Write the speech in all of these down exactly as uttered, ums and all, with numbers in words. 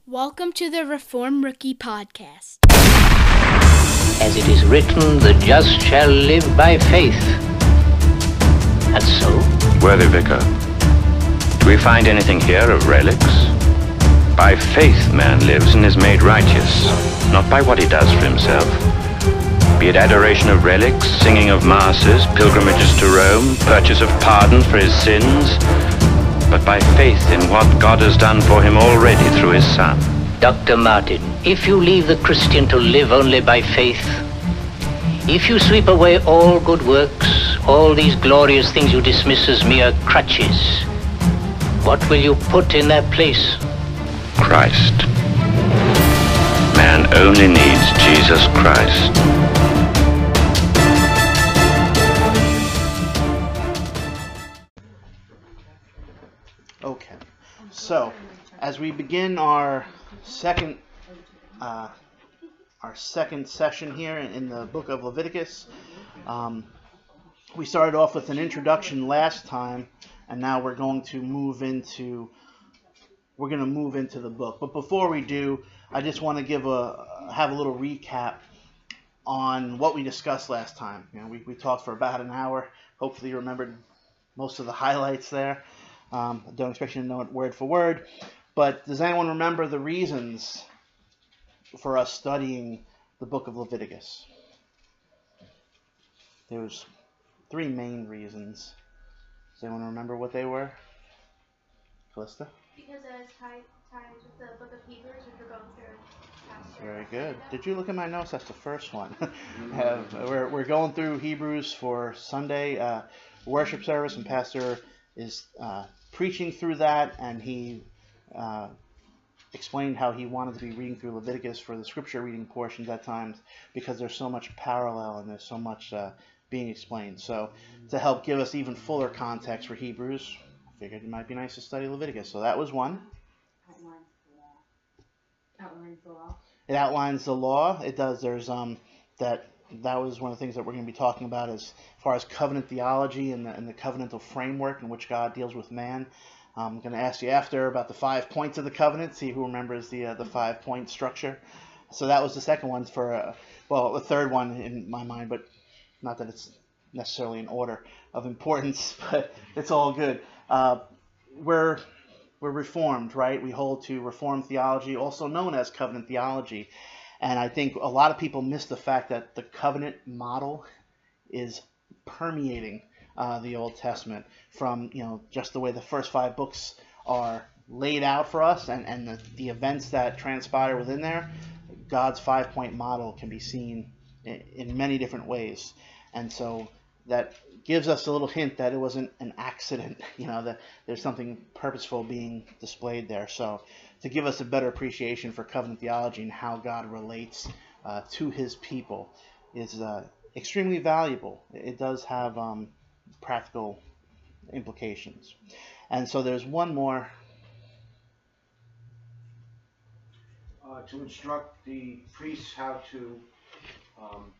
Welcome to the Reform Rookie Podcast. As it is written, the just shall live by faith. And so? Worthy Vicar, do we find anything here of relics? By faith man lives and is made righteous, not by what he does for himself. Be it adoration of relics, singing of masses, pilgrimages to Rome, purchase of pardon for his sins, but by faith in what God has done for him already through his Son. Doctor Martin, if you leave the Christian to live only by faith, if you sweep away all good works, all these glorious things you dismiss as mere crutches, what will you put in their place? Christ. Man only needs Jesus Christ. Okay, so as we begin our second uh, our second session here in, in the book of Leviticus, um, we started off with an introduction last time, and now we're going to move into we're going to move into the book. But before we do, I just want to give a have a little recap on what we discussed last time. You know, we we talked for about an hour. Hopefully, you remembered most of the highlights there. Um, I don't expect you to know it word for word, but does anyone remember the reasons for us studying the book of Leviticus? There's three main reasons. Does anyone remember what they were? Calista? Because it has tied ties with the book of Hebrews, which we're going through. Pastor. Very good. Did you look at my notes? That's the first one. Have, we're, we're going through Hebrews for Sunday uh, worship service, and Pastor is uh, preaching through that, and he uh, explained how he wanted to be reading through Leviticus for the scripture reading portions at times, because there's so much parallel and there's so much uh, being explained. So to help give us even fuller context for Hebrews, I figured it might be nice to study Leviticus. So that was one. Outlines the law. Outlines the law. It outlines the law. It does. There's um that that was one of the things that we're going to be talking about as far as covenant theology and the, and the covenantal framework in which God deals with man. I'm going to ask you after about the five points of the covenant, see who remembers the uh, the five point structure. So that was the second one for, uh, well, the third one in my mind, but not that it's necessarily in order of importance, but it's all good. Uh, we're we're Reformed, right? We hold to Reformed theology, also known as covenant theology. And I think a lot of people miss the fact that the covenant model is permeating uh, the Old Testament, from, you know, just the way the first five books are laid out for us, and, and the, the events that transpire within there. God's five-point model can be seen in, in many different ways. And so that gives us a little hint that it wasn't an accident, you know, that there's something purposeful being displayed there. So to give us a better appreciation for covenant theology and how God relates uh, to his people is uh, extremely valuable. It does have um, practical implications. And so there's one more. Uh, to instruct the priests how to um,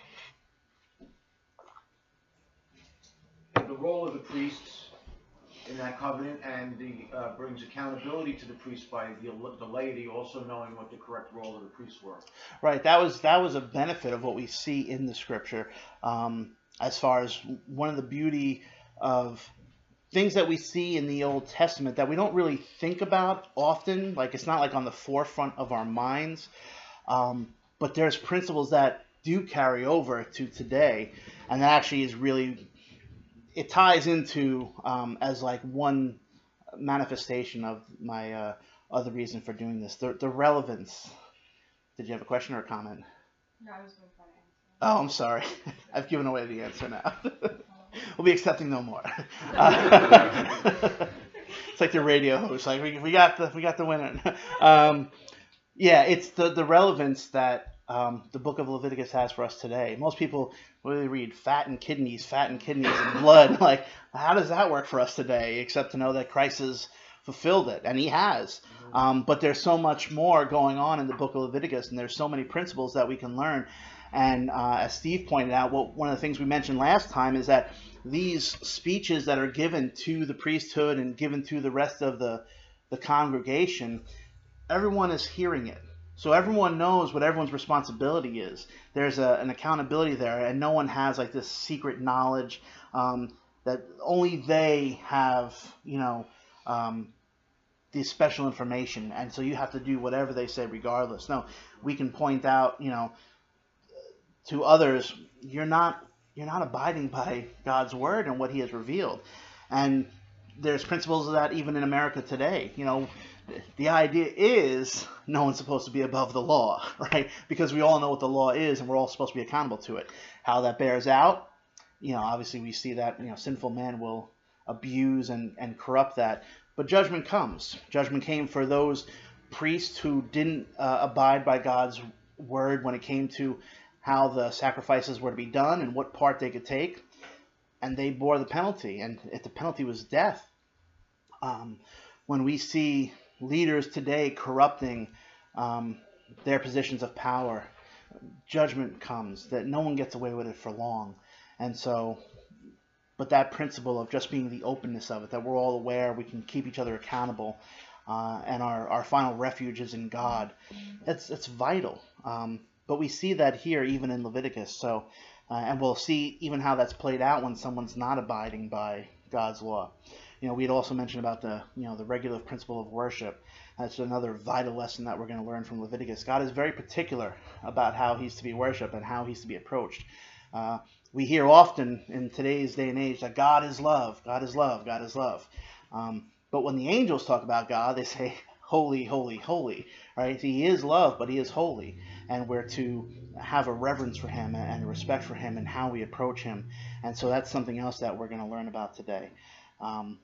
the role of the priests in that covenant, and the uh, brings accountability to the priests by the, the laity also knowing what the correct role of the priests were. Right. That was that was a benefit of what we see in the scripture. Um, as far as one of the beauty of things that we see in the Old Testament that we don't really think about often, like it's not like on the forefront of our minds, um, but there's principles that do carry over to today, and that actually is really, it ties into um, as like one manifestation of my uh, other reason for doing this, the, the relevance. Did you have a question or a comment? No, I was going to answer. Oh, I'm sorry. I've given away the answer now. We'll be accepting no more. Uh, it's like the radio host. Like we we got the we got the winner. Um, yeah, it's the the relevance that um, the book of Leviticus has for us today. Most people really read fat and kidneys, fat and kidneys and blood. Like, how does that work for us today? Except to know that Christ has fulfilled it, and he has. Um, but there's so much more going on in the book of Leviticus, and there's so many principles that we can learn. And uh, as Steve pointed out, what, one of the things we mentioned last time is that these speeches that are given to the priesthood and given to the rest of the, the congregation everyone is hearing it. So everyone knows what everyone's responsibility is. There's a, an accountability there, and no one has like this secret knowledge um, that only they have, you know, um, the special information, and so you have to do whatever they say regardless. No, we can point out, you know, to others, you're not you're not abiding by God's word and what He has revealed, and there's principles of that even in America today. You know, the idea is no one's supposed to be above the law, right? Because we all know what the law is, and we're all supposed to be accountable to it. How that bears out, you know, obviously we see that, you know, sinful man will abuse and, and corrupt that. But judgment comes. Judgment came for those priests who didn't uh, abide by God's word when it came to how the sacrifices were to be done and what part they could take. And they bore the penalty, and if the penalty was death. Um, when we see leaders today corrupting um, their positions of power, judgment comes, that no one gets away with it for long. And so, but that principle of just being the openness of it, that we're all aware, we can keep each other accountable, uh, and our, our final refuge is in God, that's, that's vital. Um, but we see that here even in Leviticus. So, uh, and we'll see even how that's played out when someone's not abiding by God's law. You know, we had also mentioned about the, you know, the regular principle of worship. That's another vital lesson that we're going to learn from Leviticus. God is very particular about how He's to be worshipped and how He's to be approached. Uh, we hear often in today's day and age that God is love, God is love, God is love. Um, but when the angels talk about God, they say, holy, holy, holy, right? He is love, but He is holy. And we're to have a reverence for Him and a respect for Him and how we approach Him. And so that's something else that we're going to learn about today. Um,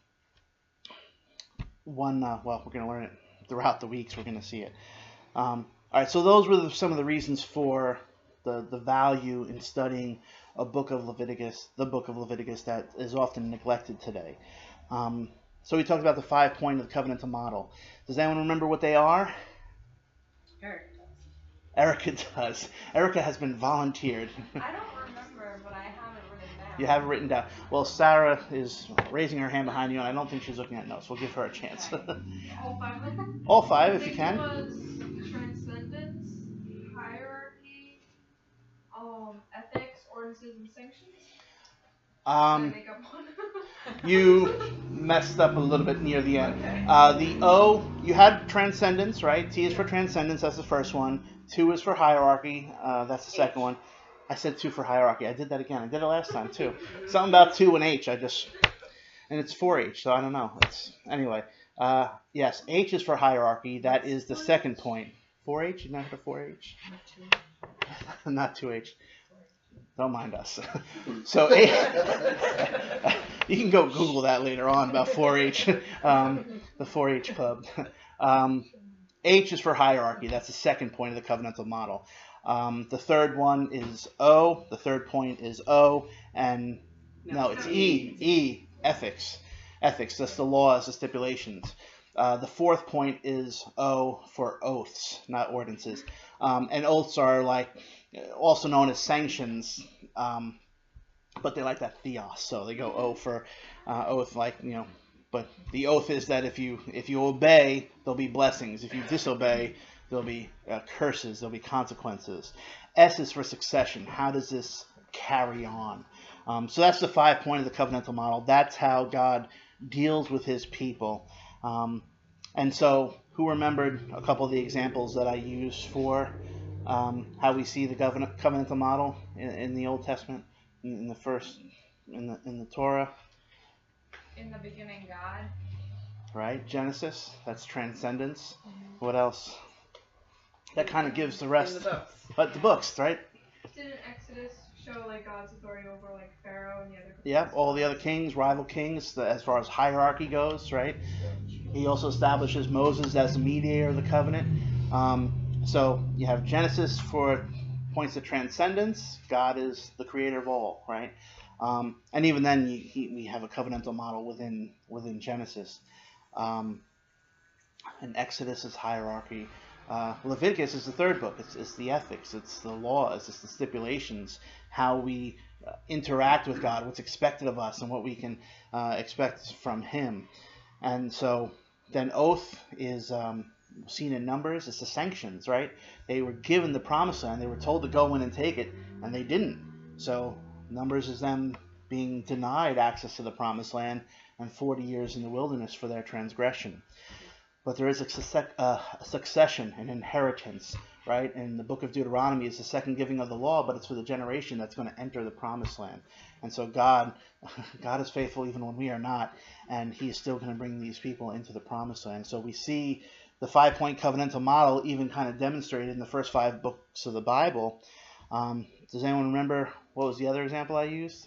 one, uh, well, we're going to learn it throughout the weeks. We're going to see it. Um, all right, so those were the, some of the reasons for the, the value in studying a book of Leviticus, the book of Leviticus that is often neglected today. Um, so we talked about the five point of the covenantal model. Does anyone remember what they are? Eric. Erica does. Erica has been volunteered. I don't remember, but I have it written down. You have it written down. Well, Sarah is raising her hand behind you, and I don't think she's looking at notes. We'll give her a chance. All five of them? All five, if I you think can. it was transcendence, hierarchy, um, ethics, ordinances, and sanctions. Um, Did I make up one? you messed up a little bit near the end. Okay. Uh, the O, you had transcendence, right? T is for transcendence. That's the first one. Two is for hierarchy. Uh, that's the second one. I said two for hierarchy. I did that again. I did it last time too. Something about two and H. I just, and it's four H, so I don't know. It's anyway. Uh, yes, H is for hierarchy. That is the second point. four H? You not heard of four H? Not two H. Don't mind us. So H, you can go Google that later on about four H, um, the four H club. Um, H is for hierarchy. That's the second point of the covenantal model. Um, the third one is O. The third point is O. And no, it's E. E, ethics. Ethics, that's the laws, the stipulations. Uh, the fourth point is O for oaths, not ordinances. Um, and oaths are like also known as sanctions, um, but they like that theos, so they go O for uh, oath, like, you know. But the oath is that if you if you obey, there'll be blessings. If you disobey, there'll be uh, curses. There'll be consequences. S is for succession. How does this carry on? Um, so that's the five point of the covenantal model. That's how God deals with His people. Um, and so, who remembered a couple of the examples that I used for um, how we see the covenant, covenantal model in, in the Old Testament, in, in the first, in the in the Torah? In the beginning, God. Right, Genesis. That's transcendence. Mm-hmm. What else? That kind of gives the rest. In the books. But the books, right? Didn't Exodus show like God's authority over like Pharaoh and the other? Yep, all the other kings, rival kings, the, as far as hierarchy goes, right? He also establishes Moses as the mediator of the covenant. Um, so you have Genesis for points of transcendence. God is the creator of all, right? Um, and even then, you, he, we have a covenantal model within within Genesis. Um, and Exodus is hierarchy. Uh, Leviticus is the third book. It's, it's the ethics. It's the laws. It's the stipulations. How we uh, interact with God. What's expected of us, and what we can uh, expect from Him. And so then oath is um, seen in Numbers, it's the sanctions, right? They were given the promised land. They were told to go in and take it, and they didn't. So Numbers is them being denied access to the promised land and forty years in the wilderness for their transgression. But there is a, succe- uh, a succession, an inheritance, right? And the book of Deuteronomy is the second giving of the law, but it's for the generation that's going to enter the promised land. And so God, God is faithful even when we are not, and he is still going to bring these people into the promised land. So we see the five-point covenantal model even kind of demonstrated in the first five books of the Bible. Um, does anyone remember what was the other example I used?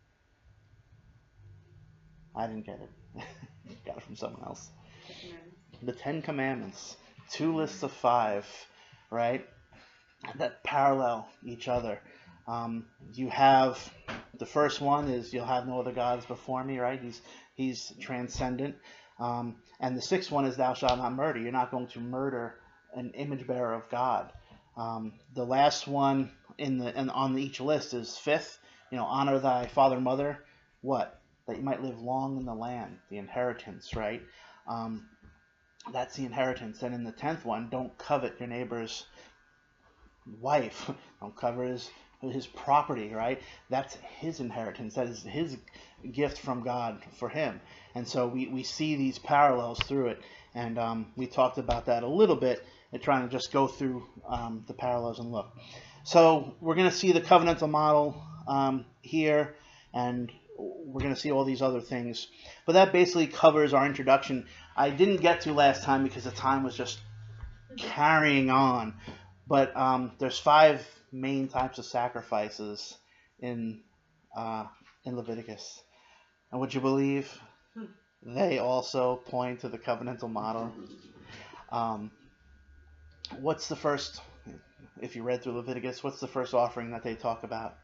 I didn't get it. Got it from someone else. The Ten Commandments, two lists of five, right, that parallel each other. Um, you have, the first one is, you'll have no other gods before me, right? He's he's transcendent. Um, and the sixth one is, thou shalt not murder. You're not going to murder an image bearer of God. Um, the last one in the in, on each list is fifth, you know, honor thy father and mother. What? That you might live long in the land, the inheritance, right? Um, That's the inheritance. And in the tenth one, don't covet your neighbor's wife. Don't covet his, his property, right? That's his inheritance. That is his gift from God for him. And so we, we see these parallels through it. And um, we talked about that a little bit and trying to just go through um, the parallels and look. So we're going to see the covenantal model um, here, and we're going to see all these other things. But that basically covers our introduction. I didn't get to last time because the time was just carrying on. But um, there's five main types of sacrifices in uh, in Leviticus. And would you believe they also point to the covenantal model? Um, what's the first, if you read through Leviticus, what's the first offering that they talk about?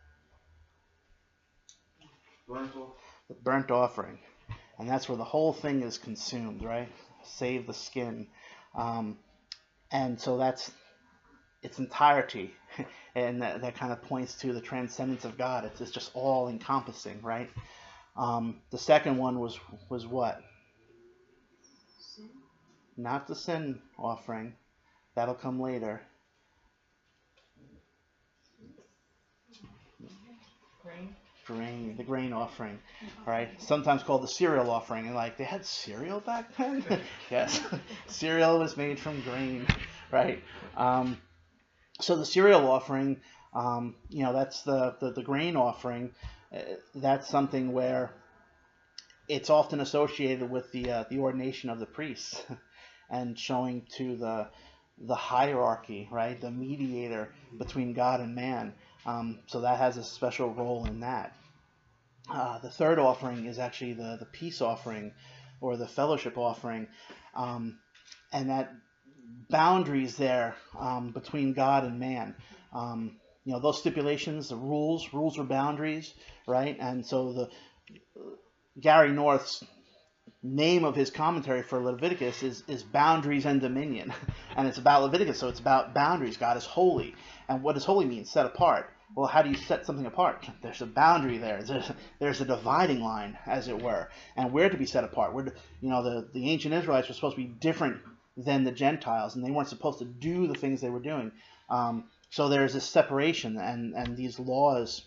Burnt off. The burnt offering. And that's where the whole thing is consumed, right? Save the skin. Um, and so that's its entirety. And that, that kind of points to the transcendence of God. It's, it's just all encompassing, right? Um, the second one was was what? Sin. Not the sin offering. That'll come later. Grain. Grain, the grain offering, all right? Sometimes called the cereal offering. And like, they had cereal back then? Yes, cereal was made from grain, right? Um, so the cereal offering, um, you know, that's the, the, the grain offering. Uh, that's something where it's often associated with the uh, the ordination of the priests and showing to the the hierarchy, right? The mediator between God and man. Um, so that has a special role in that. Uh, the third offering is actually the, the peace offering or the fellowship offering. Um, and that boundaries there um, between God and man. Um, you know, those stipulations, the rules, rules are boundaries, right? And so the Gary North's name of his commentary for Leviticus is, is Boundaries and Dominion. And it's about Leviticus, so it's about boundaries. God is holy. And what does holy mean? Set apart. Well, how do you set something apart? There's a boundary there. There's a, there's a dividing line, as it were. And we're to be set apart. We're to, you know, the, the ancient Israelites were supposed to be different than the Gentiles, and they weren't supposed to do the things they were doing. Um, so there's this separation and, and these laws.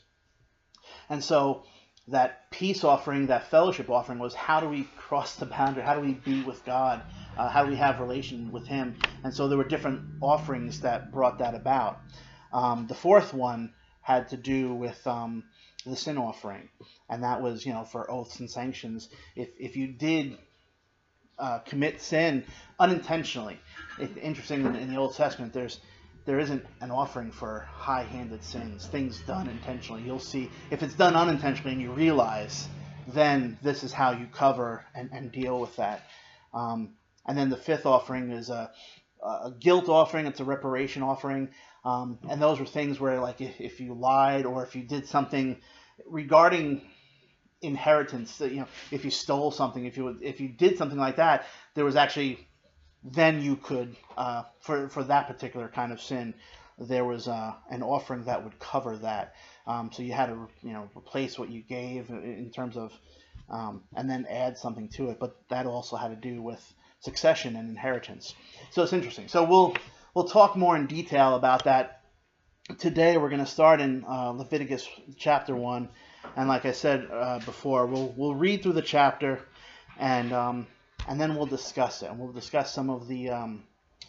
And so that peace offering, that fellowship offering was, how do we cross the boundary? How do we be with God? Uh, how do we have relation with him? And so there were different offerings that brought that about. Um, the fourth one had to do with um, the sin offering. And that was, you know, for oaths and sanctions. If, if you did uh, commit sin unintentionally, it's interesting in, in the Old Testament, there's there isn't an offering for high-handed sins, things done intentionally. You'll see, if it's done unintentionally and you realize, then this is how you cover and, and deal with that. Um, and then the fifth offering is a, a guilt offering. It's a reparation offering. Um, and those were things where, like, if, if you lied or if you did something regarding inheritance, you know, if you stole something, if you if you did something like that, there was actually, then you could, uh, for for that particular kind of sin, there was uh, an offering that would cover that. Um, so you had to, you know, replace what you gave in terms of, um, and then add something to it. But that also had to do with succession and inheritance. So it's interesting. So we'll we'll talk more in detail about that. Today we're going to start in uh, Leviticus chapter one, and like I said uh, before, we'll we'll read through the chapter, and um, and then we'll discuss it. And we'll discuss some of the um,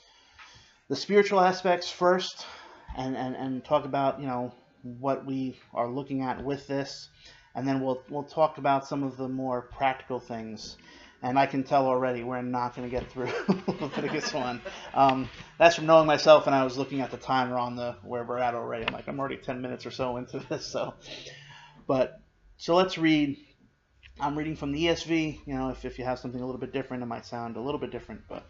the spiritual aspects first, and, and, and talk about you know what we are looking at with this, and then we'll we'll talk about some of the more practical things. And I can tell already we're not going to get through Leviticus one. Um, that's from knowing myself, and I was looking at the timer on the where we're at already. I'm like, I'm already ten minutes or so into this. So, but so let's read. I'm reading from the E S V. You know, if if you have something a little bit different, it might sound a little bit different. But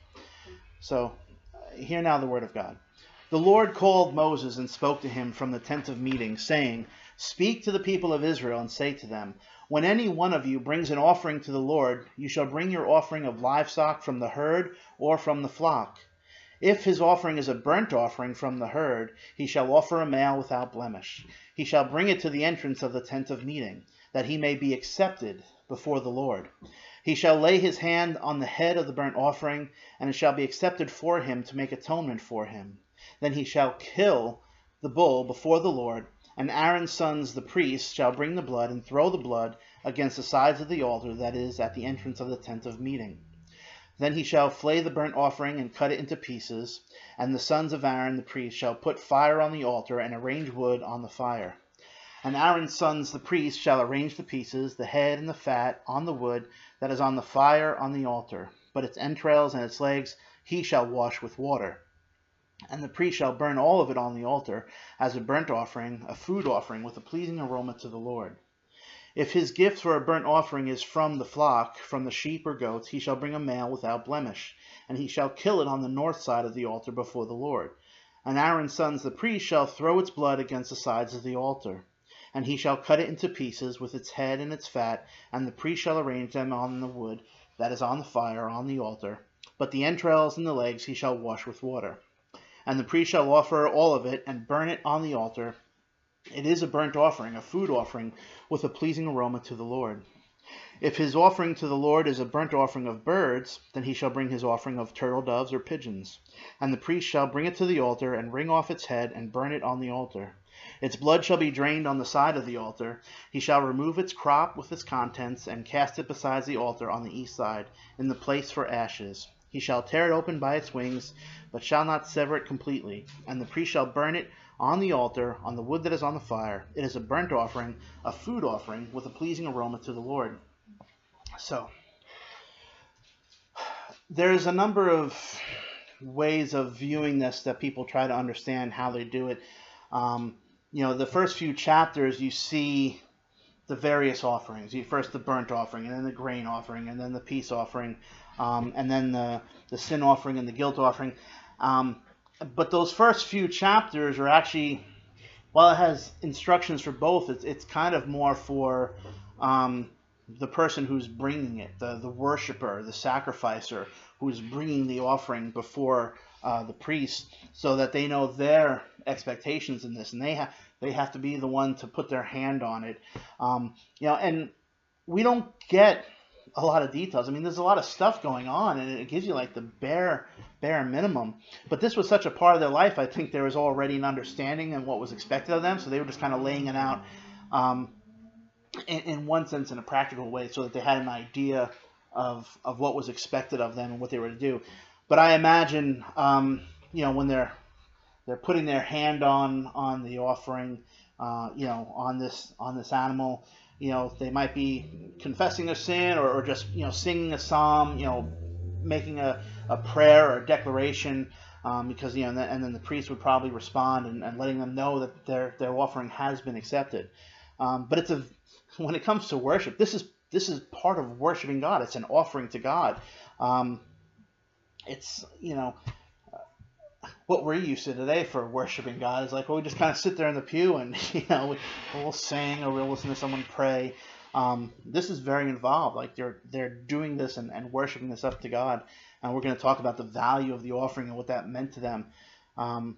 so, uh, hear now the word of God. The Lord called Moses and spoke to him from the tent of meeting, saying, "Speak to the people of Israel and say to them, when any one of you brings an offering to the Lord, you shall bring your offering of livestock from the herd or from the flock. If his offering is a burnt offering from the herd, he shall offer a male without blemish. He shall bring it to the entrance of the tent of meeting, that he may be accepted before the Lord. He shall lay his hand on the head of the burnt offering, and it shall be accepted for him to make atonement for him. Then he shall kill the bull before the Lord, and Aaron's sons, the priests, shall bring the blood and throw the blood against the sides of the altar that is at the entrance of the tent of meeting. Then he shall flay the burnt offering and cut it into pieces, and the sons of Aaron the priest shall put fire on the altar and arrange wood on the fire. And Aaron's sons, the priests, shall arrange the pieces, the head and the fat, on the wood that is on the fire on the altar. But its entrails and its legs he shall wash with water. And the priest shall burn all of it on the altar as a burnt offering, a food offering with a pleasing aroma to the Lord. If his gift for a burnt offering is from the flock, from the sheep or goats, he shall bring a male without blemish, and he shall kill it on the north side of the altar before the Lord. And Aaron's sons, the priests, shall throw its blood against the sides of the altar. And he shall cut it into pieces with its head and its fat, and the priest shall arrange them on the wood that is on the fire on the altar. But the entrails and the legs he shall wash with water. And the priest shall offer all of it, and burn it on the altar. It is a burnt offering, a food offering, with a pleasing aroma to the Lord. If his offering to the Lord is a burnt offering of birds, then he shall bring his offering of turtle doves or pigeons. And the priest shall bring it to the altar, and wring off its head, and burn it on the altar. Its blood shall be drained on the side of the altar. He shall remove its crop with its contents, and cast it beside the altar on the east side, in the place for ashes. He shall tear it open by its wings, but shall not sever it completely. And the priest shall burn it on the altar, on the wood that is on the fire. It is a burnt offering, a food offering, with a pleasing aroma to the Lord. So, there's a number of ways of viewing this that people try to understand how they do it. Um, you know, the first few chapters, you see the various offerings. You first the burnt offering, and then the grain offering, and then the peace offering, um, and then the, the sin offering and the guilt offering. Um, but those first few chapters are actually, while it has instructions for both, it's, it's kind of more for um, the person who's bringing it, the, the worshiper, the sacrificer, who's bringing the offering before uh, the priest, so that they know their expectations in this, and they have they have to be the one to put their hand on it. Um, you know, and we don't get a lot of details. I mean, there's a lot of stuff going on, and it gives you like the bare bare minimum. But this was such a part of their life. I think there was already an understanding and what was expected of them, so they were just kind of laying it out um, in, in one sense, in a practical way, so that they had an idea of of what was expected of them and what they were to do. But I imagine, um, you know, when they're they're putting their hand on on the offering, uh, you know, on this on this animal, you know, they might be confessing their sin, or, or just, you know, singing a psalm, you know, making a, a prayer or a declaration, um, because, you know, and then, and then the priest would probably respond and, and letting them know that their their offering has been accepted. Um, but it's a when it comes to worship, this is this is part of worshiping God. It's an offering to God. Um, it's, you know, what we're used to today for worshiping God is like, well, we just kind of sit there in the pew and, you know, we, we'll sing or we'll listen to someone pray. Um, this is very involved. Like they're they're doing this and, and worshiping this up to God. And we're going to talk about the value of the offering and what that meant to them. Um,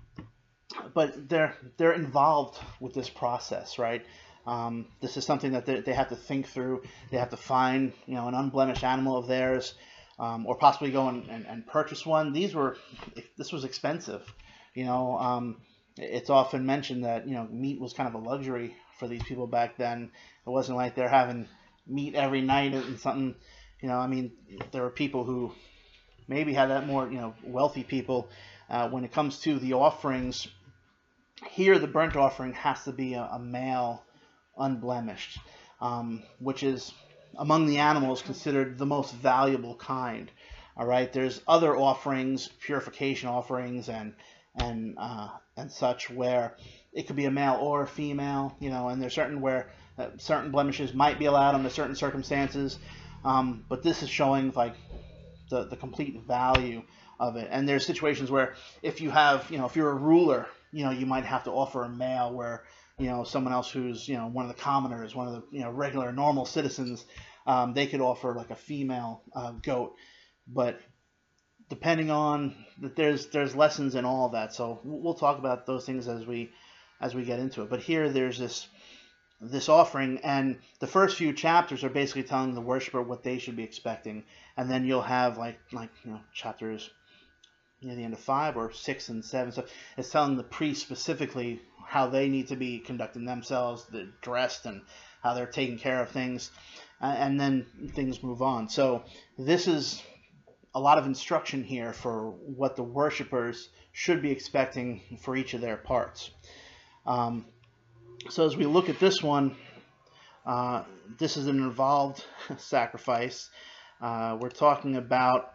but they're they're involved with this process, right? Um, this is something that they, they have to think through. They have to find, you know, an unblemished animal of theirs. um, or possibly go and, and, and purchase one. These were, this was expensive. You know, um, it's often mentioned that, you know, meat was kind of a luxury for these people back then. It wasn't like they're having meat every night and something, you know, I mean, there were people who maybe had that more, you know, wealthy people. Uh, when it comes to the offerings, here the burnt offering has to be a, a male, unblemished, um, which is among the animals considered the most valuable kind. All right, there's other offerings, purification offerings, and and uh, and such, where it could be a male or a female, you know, and there's certain where uh, certain blemishes might be allowed under certain circumstances, um, but this is showing like the the complete value of it. And there's situations where if you have, you know, if you're a ruler, you know, you might have to offer a male, where, you know, someone else who's, you know, one of the commoners, one of the, you know, regular normal citizens, um, they could offer like a female uh, goat. But depending on that, there's there's lessons in all of that. So we'll talk about those things as we as we get into it. But here there's this this offering, and the first few chapters are basically telling the worshiper what they should be expecting, and then you'll have like like you know chapters near the end of five or six and seven. So it's telling the priest specifically how they need to be conducting themselves, they're dressed, and how they're taking care of things, uh, and then things move on. So this is a lot of instruction here for what the worshipers should be expecting for each of their parts. Um, so as we look at this one, uh, this is an involved sacrifice. Uh, we're talking about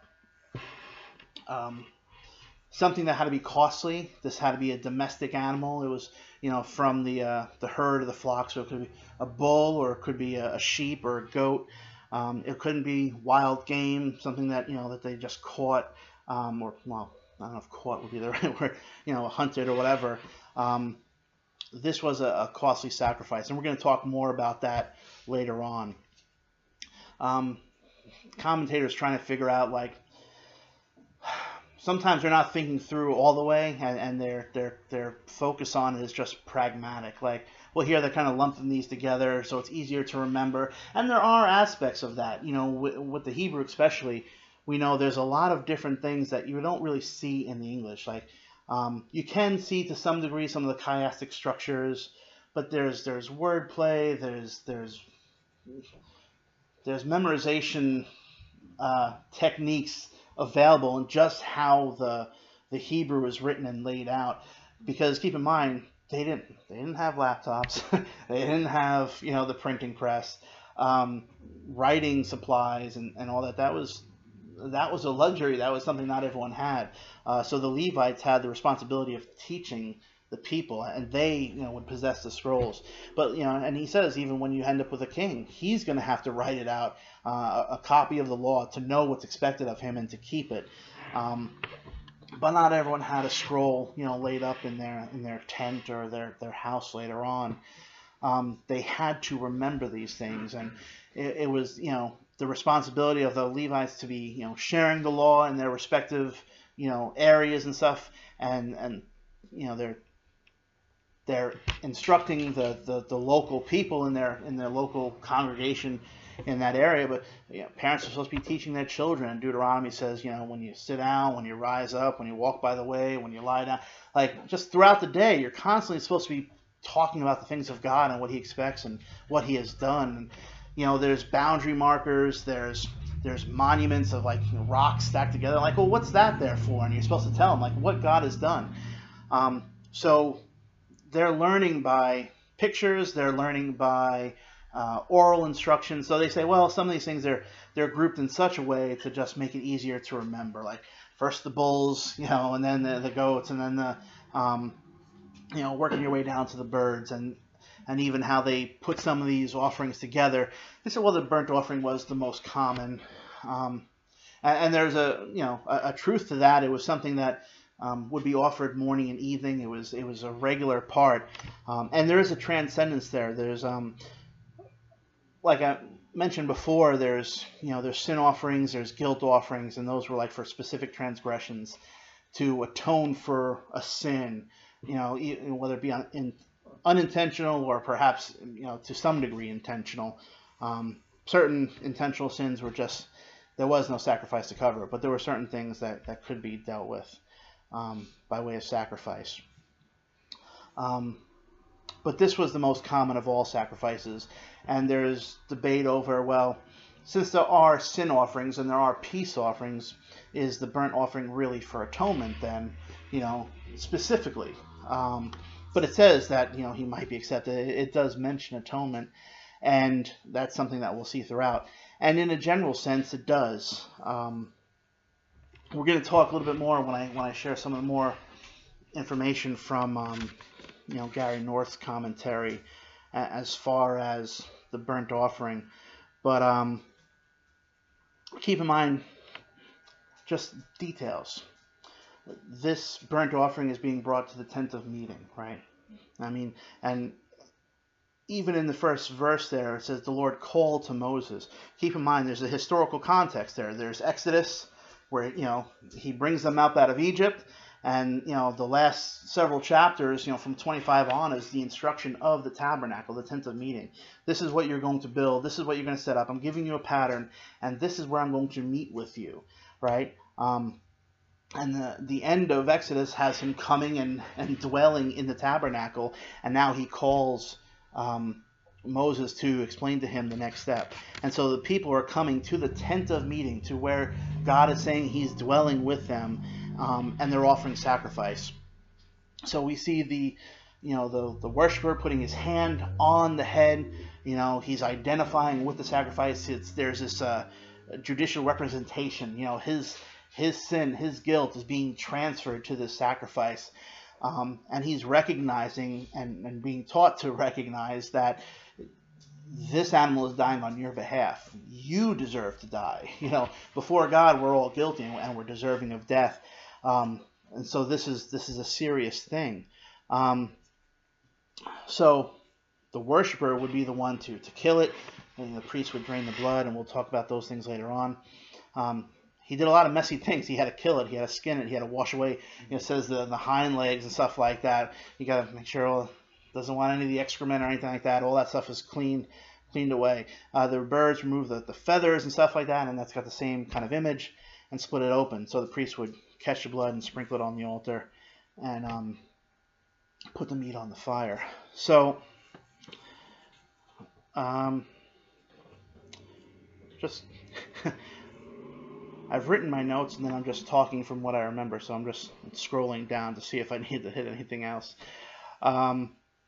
um, something that had to be costly. This had to be a domestic animal. It was, you know, from the uh, the herd or the flock. So it could be a bull, or it could be a, a sheep or a goat. Um, it couldn't be wild game, something that, you know, that they just caught, um, or, well, I don't know if caught would be the right word, you know, hunted or whatever. Um, this was a, a costly sacrifice, and we're going to talk more about that later on. Um, commentators trying to figure out, like, sometimes they're not thinking through all the way, and, and their their their focus on it is just pragmatic. Like, well, here they're kind of lumping these together so it's easier to remember, and there are aspects of that. You know, with, with the Hebrew especially, we know there's a lot of different things that you don't really see in the English. Like, um, you can see to some degree some of the chiastic structures, but there's there's wordplay, there's there's there's memorization uh, techniques available, and just how the the Hebrew is written and laid out. Because keep in mind, they didn't they didn't have laptops, they didn't have, you know, the printing press, um, writing supplies, and, and all that. That was that was a luxury. That was something not everyone had. Uh, so the Levites had the responsibility of teaching the people, and they, you know, would possess the scrolls. But, you know, and he says even when you end up with a king, he's going to have to write it out, uh, a copy of the law, to know what's expected of him and to keep it. Um, but not everyone had a scroll, you know, laid up in their in their tent or their their house later on. Um, they had to remember these things, and it, it was, you know, the responsibility of the Levites to be, you know, sharing the law in their respective, you know, areas and stuff, and and you know, they're they're instructing the, the, the local people in their in their local congregation in that area. But, you know, parents are supposed to be teaching their children. Deuteronomy says, you know, when you sit down, when you rise up, when you walk by the way, when you lie down, like, just throughout the day, you're constantly supposed to be talking about the things of God and what He expects and what He has done. And, you know, there's boundary markers, there's there's monuments of, like, you know, rocks stacked together. Like, well, what's that there for? And you're supposed to tell them, like, what God has done. Um, so they're learning by pictures, they're learning by uh, oral instruction. So they say, well, some of these things, they're they're grouped in such a way to just make it easier to remember. Like, first the bulls, you know, and then the, the goats, and then the, um, you know, working your way down to the birds, and and even how they put some of these offerings together. They said, well, the burnt offering was the most common. Um, and, and there's a, you know, a, a truth to that. It was something that Um, would be offered morning and evening. It was it was a regular part, um, and there is a transcendence there. There's um, like I mentioned before, there's you know there's sin offerings, there's guilt offerings, and those were like for specific transgressions, to atone for a sin, you know, whether it be un, in, unintentional or perhaps, you know, to some degree intentional. Um, certain intentional sins were just there was no sacrifice to cover it, but there were certain things that, that could be dealt with um, by way of sacrifice. Um, but this was the most common of all sacrifices, and there's debate over, well, since there are sin offerings and there are peace offerings, is the burnt offering really for atonement then, you know, specifically? Um, but it says that, you know, he might be accepted. It, it does mention atonement, and that's something that we'll see throughout. And in a general sense, it does. Um, we're going to talk a little bit more when I when I share some of the more information from, um, you know, Gary North's commentary as far as the burnt offering. But um, keep in mind just details. This burnt offering is being brought to the tent of meeting, right? I mean, and even in the first verse there, it says the Lord called to Moses. Keep in mind, there's a historical context there. There's Exodus, where, you know, he brings them up out of Egypt. And, you know, the last several chapters, you know, from twenty-five on is the instruction of the tabernacle, the tent of meeting. This is what you're going to build. This is what you're going to set up. I'm giving you a pattern, and this is where I'm going to meet with you, right? Um, and the, the end of Exodus has him coming and, and dwelling in the tabernacle, and now he calls um, Moses to explain to him the next step. And so the people are coming to the tent of meeting, to where God is saying he's dwelling with them, um, and they're offering sacrifice. So we see the, you know, the, the worshiper putting his hand on the head. You know, he's identifying with the sacrifice. It's, there's this uh, judicial representation. You know, his his sin, his guilt is being transferred to this sacrifice. Um, and he's recognizing and, and being taught to recognize that this animal is dying on your behalf. You deserve to die. You know, before God, we're all guilty and we're deserving of death. Um, and so this is this is a serious thing. Um, so the worshiper would be the one to to kill it, and the priest would drain the blood, and we'll talk about those things later on. Um, He did a lot of messy things. He had to kill it. He had to skin it. He had to wash away, you know, it says the, the hind legs and stuff like that. You got to make sure it doesn't want any of the excrement or anything like that. All that stuff is cleaned cleaned away. Uh, the birds remove the, the feathers and stuff like that, and that's got the same kind of image, and split it open. So the priest would catch the blood and sprinkle it on the altar and um, put the meat on the fire. So um, just... I've written my notes, and then I'm just talking from what I remember, so I'm just scrolling down to see if I need to hit anything else. Um,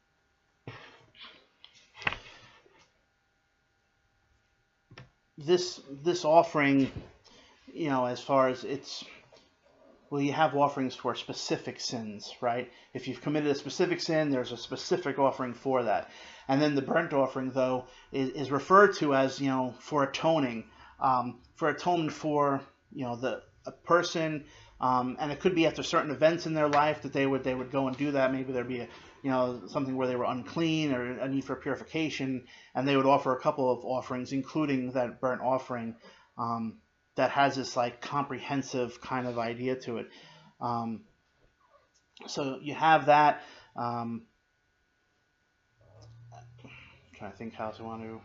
this this offering, you know, as far as it's, well, you have offerings for specific sins, right? If you've committed a specific sin, there's a specific offering for that. And then the burnt offering, though, is, is referred to as, you know, for atoning. Um, for atonement for, you know, the a person, um, and it could be after certain events in their life that they would they would go and do that. Maybe there'd be a, you know, something where they were unclean or a need for purification, and they would offer a couple of offerings, including that burnt offering, um, that has this like comprehensive kind of idea to it. Um, so you have that. Um, I'm trying to think how else I want to.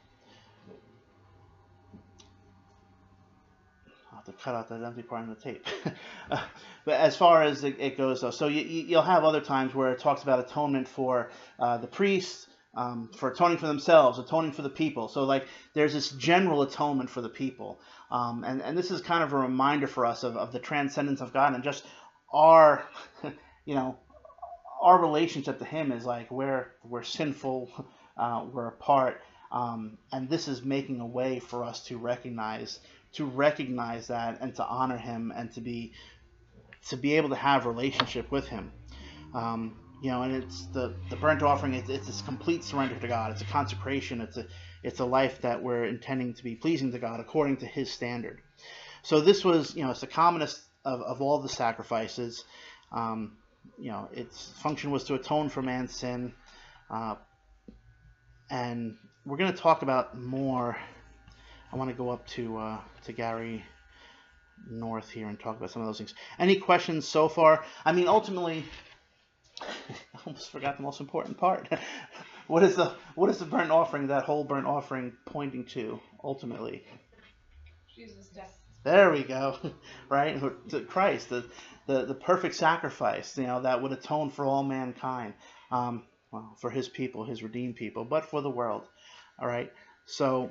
To cut out that empty part in the tape. But as far as it, it goes, though, so you, you'll have other times where it talks about atonement for uh, the priests, um, for atoning for themselves, atoning for the people. So like there's this general atonement for the people. Um, and, and this is kind of a reminder for us of, of the transcendence of God and just our, you know, our relationship to Him is like we're, we're sinful, uh, we're apart. Um, and this is making a way for us to recognize to recognize that and to honor Him and to be to be able to have a relationship with Him. Um, you know, and it's the, the burnt offering, it's, it's this complete surrender to God. It's a consecration. It's a it's a life that we're intending to be pleasing to God according to His standard. So this was, you know, it's the commonest of, of all the sacrifices. Um, you know, its function was to atone for man's sin. Uh, and we're going to talk about more. I want to go up to uh, to Gary North here and talk about some of those things. Any questions so far? I mean, ultimately, I almost forgot the most important part. What is the what is the burnt offering? That whole burnt offering pointing to ultimately? Jesus death. There we go, right? To Christ, the, the the perfect sacrifice, you know, that would atone for all mankind, um, well, for His people, His redeemed people, but for the world. All right. So,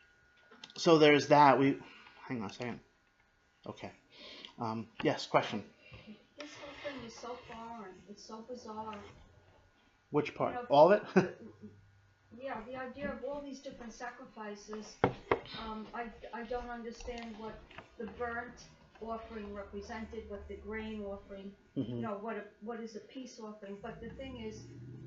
so there's that. We hang on a second. Okay. Um, yes. Question. This whole thing is so foreign. It's so bizarre. Which part? You know, All of it? Yeah, the idea of all these different sacrifices. Um, I, I don't understand what the burnt offering represented, what the grain offering, Mm-hmm. you know, what a, what is a peace offering. But the thing is,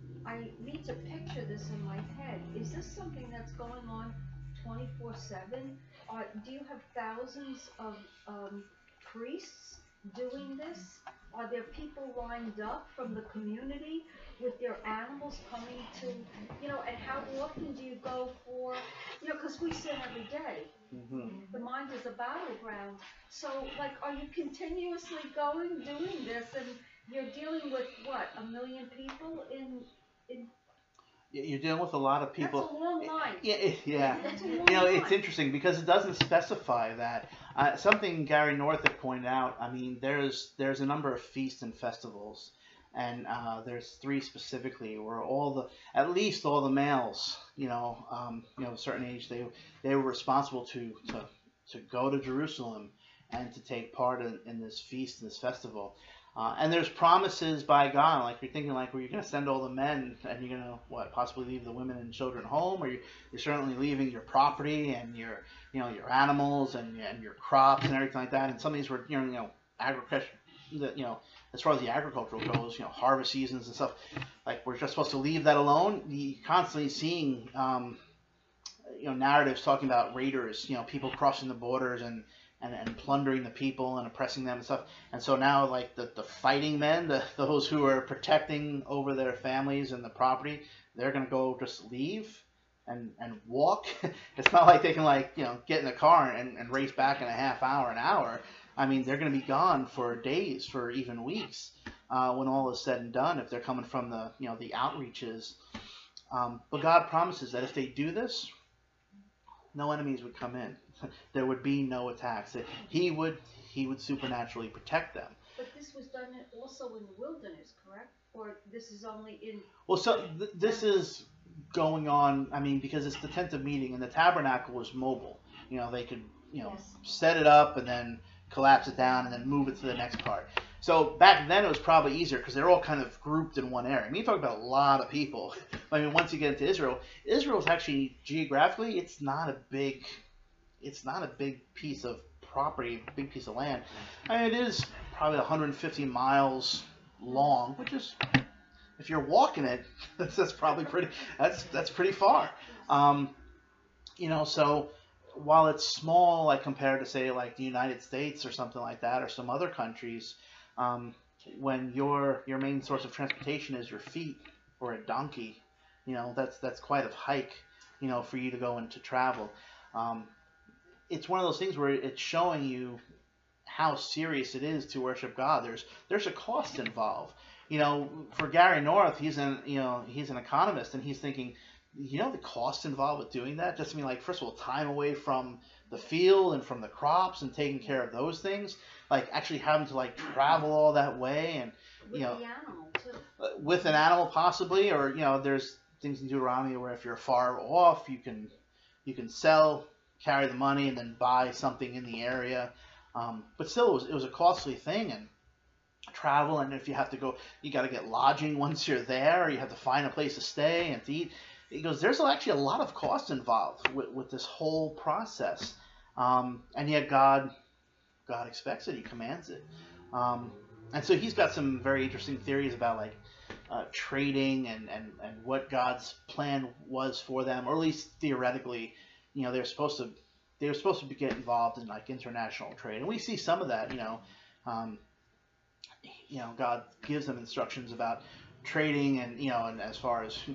I need to picture this in my head. Is this something that's going on twenty-four seven? Or do you have thousands of um, priests doing this? Are there people lined up from the community with their animals coming to, you know, and how often do you go for, you know, because we sin every day. Mm-hmm. The mind is a battleground. So, like, are you continuously going, doing this, and you're dealing with, what, a million people in, in You're dealing with a lot of people. That's a long line. Yeah, it- yeah. That's a long You know, line. it's interesting because it doesn't specify that. Uh, something Gary North had pointed out. I mean, there's there's a number of feasts and festivals, and uh, there's three specifically where all the at least all the males, you know, um, you know, a certain age, they they were responsible to to to go to Jerusalem and to take part in, in this feast and this festival. Uh, and there's promises by God, like you're thinking, like, well, you're going to send all the men, and you're going to, what, possibly leave the women and children home, or you, you're certainly leaving your property and your, you know, your animals and, and your crops and everything like that. And some of these were, you know, you know, agriculture, you know, as far as the agricultural goes, you know, harvest seasons and stuff. Like, we're just supposed to leave that alone. You're constantly seeing, um, you know, narratives talking about raiders, you know, people crossing the borders and. And, and plundering the people and oppressing them and stuff. And so now, like, the, the fighting men, the, those who are protecting over their families and the property, they're going to go just leave and, and walk. It's not like they can, like, you know, get in a car and, and race back in a half hour, an hour. I mean, they're going to be gone for days, for even weeks, uh, when all is said and done, if they're coming from the, you know, the outreaches. Um, but God promises that if they do this, no enemies would come in. There would be no attacks. He would he would supernaturally protect them. But this was done in- also in the wilderness, correct? Or this is only in... Well, so th- this is going on, I mean, because it's the tent of meeting, and the tabernacle was mobile. You know, they could, you know, Yes. set it up and then collapse it down and then move it to the next part. So back then it was probably easier because they're all kind of grouped in one area. I mean, you talk about a lot of people. I mean, once you get into Israel, Israel's actually, geographically, it's not a big... It's not a big piece of property, big piece of land. I mean, it is probably one hundred fifty miles long, which is, if you're walking it, that's, that's probably pretty. That's that's pretty far. Um, you know, so while it's small, like compared to say like the United States or something like that, or some other countries, um, when your your main source of transportation is your feet or a donkey, you know, that's that's quite a hike, you know, for you to go and to travel. Um, It's one of those things where it's showing you how serious it is to worship God. There's there's a cost involved. You know, for Gary North, he's an you know he's an economist, and he's thinking, you know, the cost involved with doing that. Just I mean, like, first of all, time away from the field and from the crops and taking care of those things. Like actually having to like travel all that way, and With you know, the animal, too. uh, with an animal possibly, or you know, there's things in Deuteronomy where if you're far off, you can you can sell. Carry the money and then buy something in the area, um, but still it was, it was a costly thing, and travel, and if you have to go, you got to get lodging once you're there, or you have to find a place to stay and to eat. He goes, there's actually a lot of cost involved with, with this whole process, um, and yet God God expects it, he commands it, um, and so he's got some very interesting theories about like uh, trading and, and, and what God's plan was for them, or at least theoretically. You know, they're supposed to they were supposed to be, get involved in like international trade, and we see some of that. You know, um, you know, God gives them instructions about trading, and you know, and as far as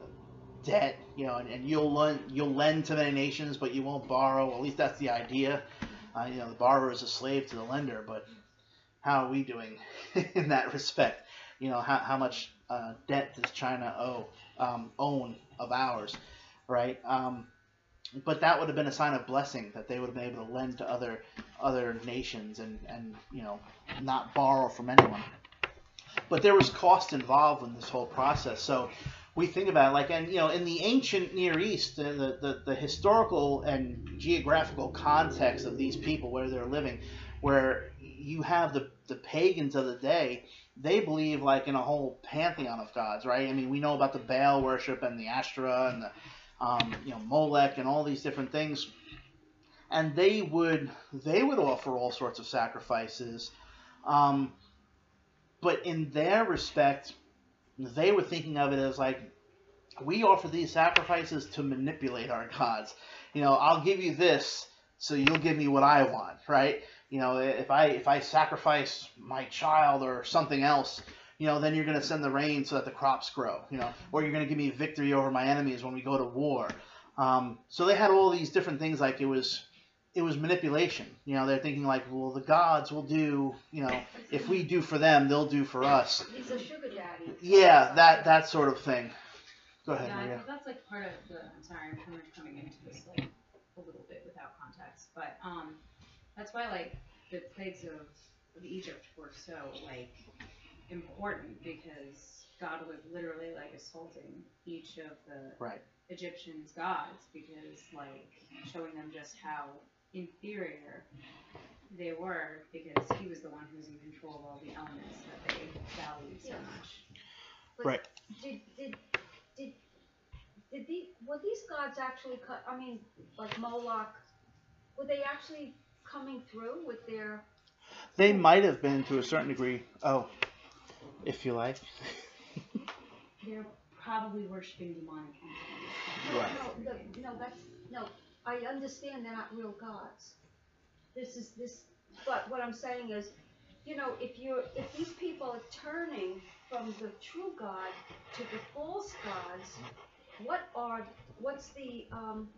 debt, you know, and, and you'll lend you'll lend to many nations, but you won't borrow. Well, at least that's the idea. Uh, you know, the borrower is a slave to the lender, but how are we doing in that respect? You know, how how much uh, debt does China owe um, own of ours, right? Um, but that would have been a sign of blessing that they would have been able to lend to other other nations and, and you know, not borrow from anyone. But there was cost involved in this whole process. So we think about it like, and you know, in the ancient Near East, the, the, the historical and geographical context of these people, where they're living, where you have the, the pagans of the day, they believe like in a whole pantheon of gods, right? I mean, we know about the Baal worship and the Ashtoreth and the, um, you know, Molech and all these different things. And they would, they would offer all sorts of sacrifices. Um, but in their respect, they were thinking of it as like, we offer these sacrifices to manipulate our gods. You know, I'll give you this, so you'll give me what I want, right? You know, if I if I sacrifice my child or something else, you know, then you're going to send the rain so that the crops grow, you know, or you're going to give me victory over my enemies when we go to war. Um, so they had all these different things, like it was it was manipulation. You know, they're thinking like, well, the gods will do, you know, if we do for them, they'll do for us. He's a sugar daddy. Yeah, that that sort of thing. Go ahead, Yeah, I Maria. think that's like part of the. I'm sorry, I'm kind of coming into this like a little bit without context, but um, that's why like the plagues of, of Egypt were so like important, because God was literally like assaulting each of the Right. Egyptians' gods, because like showing them just how inferior they were, because he was the one who was in control of all the elements that they valued so Yeah. much. But Right. Did did did did the were these gods actually cut? I mean, like Moloch, were they actually coming through with their? They might have been to a certain degree. Oh, if you like. They're probably worshiping demonic entities. No, Right. no, the, no, that's no. I understand they're not real gods. This is this, but what I'm saying is, you know, if you're if these people are turning from the true God to the false gods, what are what's the um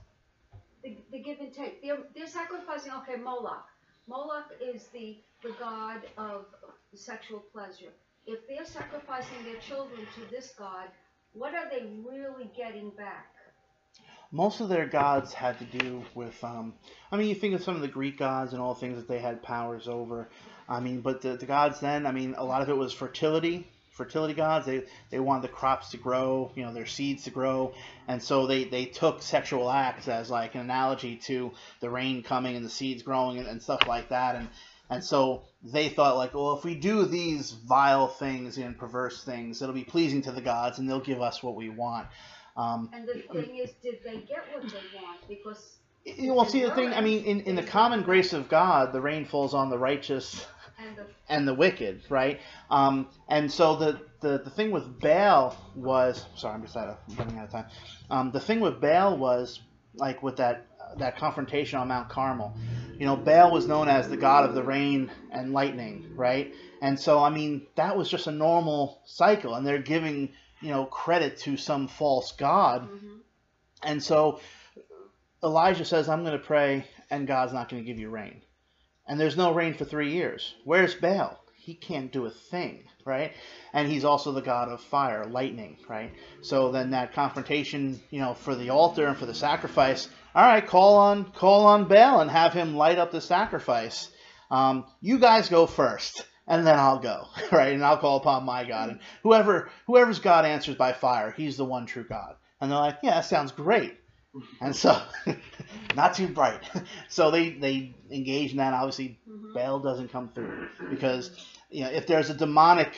the, the give and take? They're they're sacrificing. Okay, Moloch. Moloch is the the god of sexual pleasure. If they're sacrificing their children to this god, what are they really getting back? Most of their gods had to do with, um, I mean, you think of some of the Greek gods and all things that they had powers over. I mean, but the, the gods then, I mean, a lot of it was fertility, fertility gods. They they wanted the crops to grow, you know, their seeds to grow. And so they, they took sexual acts as like an analogy to the rain coming and the seeds growing and, and stuff like that. And and so they thought like, well, if we do these vile things and perverse things, it'll be pleasing to the gods and they'll give us what we want. Um, And the thing is, did they get what they want? Because well, see, the thing, I mean, in, in the common grace of God, the rain falls on the righteous and the and the wicked, right? Um, and so the, the, the thing with Baal was, sorry, I'm just out of, running out of time. Um, the thing with Baal was, like with that that confrontation on Mount Carmel, you know, Baal was known as the god of the rain and lightning, right? And so, I mean, that was just a normal cycle, and they're giving, you know, credit to some false god. mm-hmm. And so Elijah says, I'm going to pray, and God's not going to give you rain. And there's no rain for three years. Where's Baal? He can't do a thing, right? And he's also the god of fire, lightning, right? So then that confrontation, you know, for the altar and for the sacrifice, all right, call on call on Baal and have him light up the sacrifice. Um, you guys go first, and then I'll go, right? And I'll call upon my God. And whoever whoever's God answers by fire, he's the one true God. And they're like, yeah, that sounds great. And so, not too bright. So they, they engage in that. Obviously, Mm-hmm. Baal doesn't come through because, you know, if there's a demonic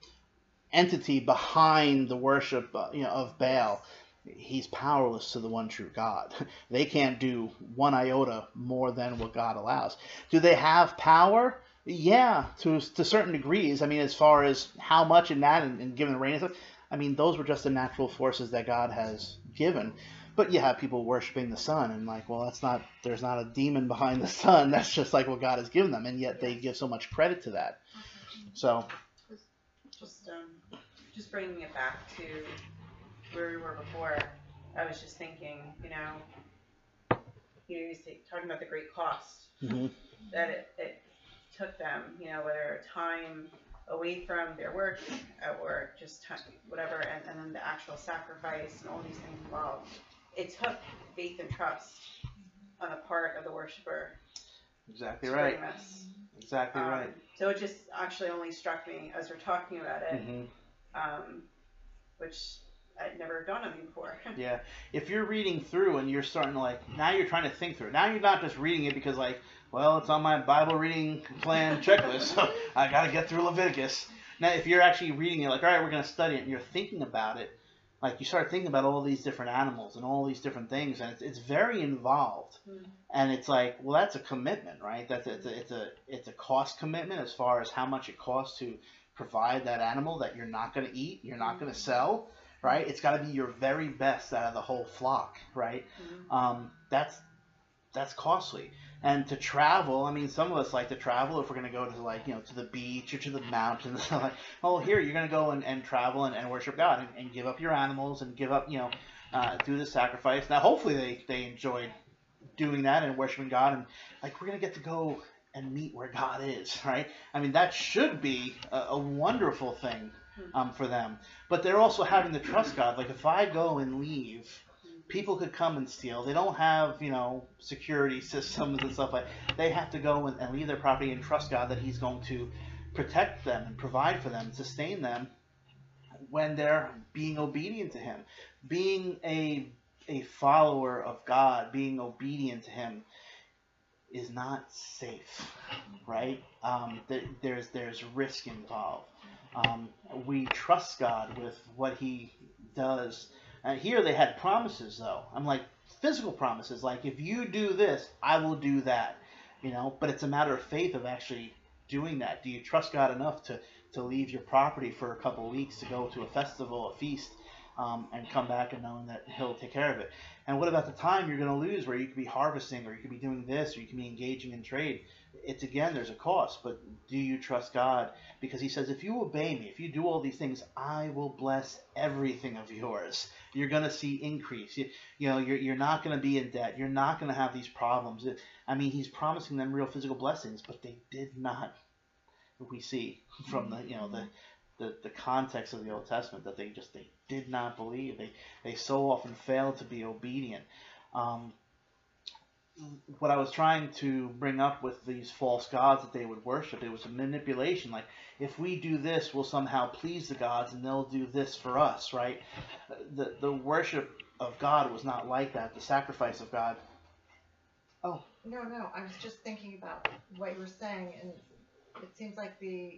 entity behind the worship, uh, you know, of Baal, he's powerless to the one true God. They can't do one iota more than what God allows. Do they have power? Yeah, to to certain degrees. I mean, as far as how much in that and, and given the rain and stuff, I mean, those were just the natural forces that God has given. But you have people worshiping the sun and like, well, that's not, there's not a demon behind the sun. That's just like what God has given them. And yet they give so much credit to that. So. Just, um, just bringing it back to where we were before, I was just thinking, you know, you know, you say, talking about the great cost Mm-hmm. that it, it took them, you know, whether time away from their work or just time, whatever, and, and then the actual sacrifice and all these things involved. it took faith and trust on the part of the worshiper Exactly to right. bring this. Exactly Um, right. So it just actually only struck me as we're talking about it, hmm um, which I'd never dawned on me before. Yeah. If you're reading through and you're starting to like, now you're trying to think through it. Now you're not just reading it because like, well, it's on my Bible reading plan checklist, so I got to get through Leviticus. Now, if you're actually reading it, like, all right, we're going to study it, and you're thinking about it, like you start thinking about all these different animals and all these different things, and it's, it's very involved. Mm. And it's like, well, that's a commitment, right? That's it's a, it's a it's a cost commitment as far as how much it costs to provide that animal that you're not going to eat, you're not going to sell, right? It's got to be your very best out of the whole flock, right? Mm. Um, that's that's costly. And to travel, I mean, some of us like to travel if we're going to go to like, you know, to the beach or to the mountains. Like, oh, here, you're going to go and, and travel and, and worship God and, and give up your animals and give up, you know, uh, do the sacrifice. Now, hopefully they, they enjoyed doing that and worshiping God. And like, we're going to get to go and meet where God is, right? I mean, that should be a, a wonderful thing um, for them. But they're also having to trust God. Like, if I go and leave, people could come and steal. They don't have, you know, security systems and stuff like that. They have to go and, and leave their property and trust God that He's going to protect them and provide for them and sustain them when they're being obedient to Him. Being a a follower of God, being obedient to Him is not safe, right? Um, th- there's there's risk involved. Um, we trust God with what He does. And here they had promises, though. I'm like, physical promises. Like, if you do this, I will do that. You know, but it's a matter of faith of actually doing that. Do you trust God enough to, to leave your property for a couple of weeks to go to a festival, a feast, um, and come back and knowing that He'll take care of it? And what about the time you're going to lose where you could be harvesting or you could be doing this or you could be engaging in trade? It's, again, there's a cost, but do you trust God? Because He says, if you obey me, if you do all these things, I will bless everything of yours. You're going to see increase. You, you know, you're, you're not going to be in debt. You're not going to have these problems. I mean, He's promising them real physical blessings, but they did not. We see from the, you know, the, the, the context of the Old Testament that they just, they did not believe. They, they so often failed to be obedient. Um, what I was trying to bring up with these false gods that they would worship, it was a manipulation. Like, if we do this, we'll somehow please the gods and they'll do this for us, right? The the worship of God was not like that. The sacrifice of God. Oh. No, no, I was just thinking about what you were saying, and it seems like the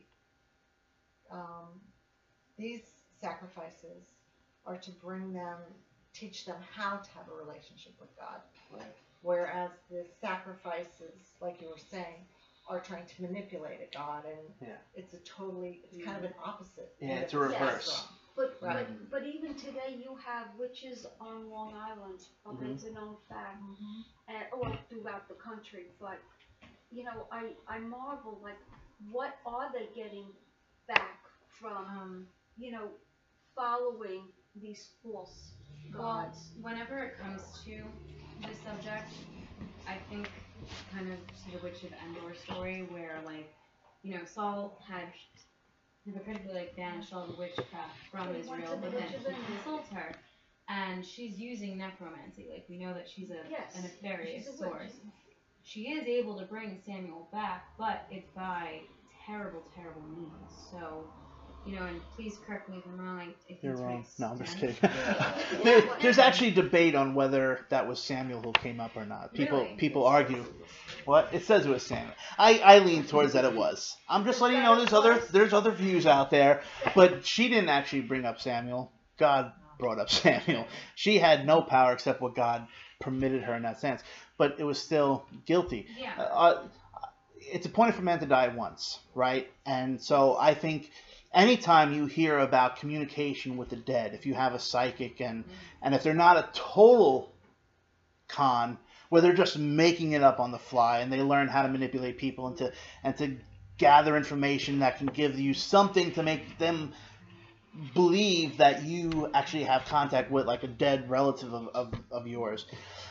um, these sacrifices are to bring them, teach them how to have a relationship with God. Right. Whereas the sacrifices, like you were saying, are trying to manipulate a God, and yeah. it's a totally, it's kind of an opposite. Yeah, it's a reverse. But, Right. but but even today you have witches on Long Island. Okay, Mhm. it's a known fact, Mm-hmm. and or throughout the country. But you know, I I marvel, like, what are they getting back from Um, you know following these false well, gods? whenever it comes to this subject, I think kind of to the Witch of Endor story where, like, you know, Saul had hypocritically, like, banished all the witchcraft from Wait, what's Israel, the but then Witch of he Endor? consults her, and she's using necromancy. Like, we know that she's a, Yes, a nefarious she's a witch. source. She is able to bring Samuel back, but it's by terrible, terrible means. So, you know, and please correct me if I'm wrong. I, I think You're it's wrong. race No, I'm just ten. kidding. there, there's actually debate on whether that was Samuel who came up or not. People Really? people argue. What? It says it was Samuel. I, I lean towards that it was. I'm just letting you know there's other there's other views out there, but she didn't actually bring up Samuel. God brought up Samuel. She had no power except what God permitted her in that sense, but it was still guilty. Yeah. Uh, it's appointed for man to die once, right? And so I think anytime you hear about communication with the dead, if you have a psychic and and if they're not a total con where they're just making it up on the fly and they learn how to manipulate people and to and to gather information that can give you something to make them believe that you actually have contact with, like, a dead relative of, of, of yours,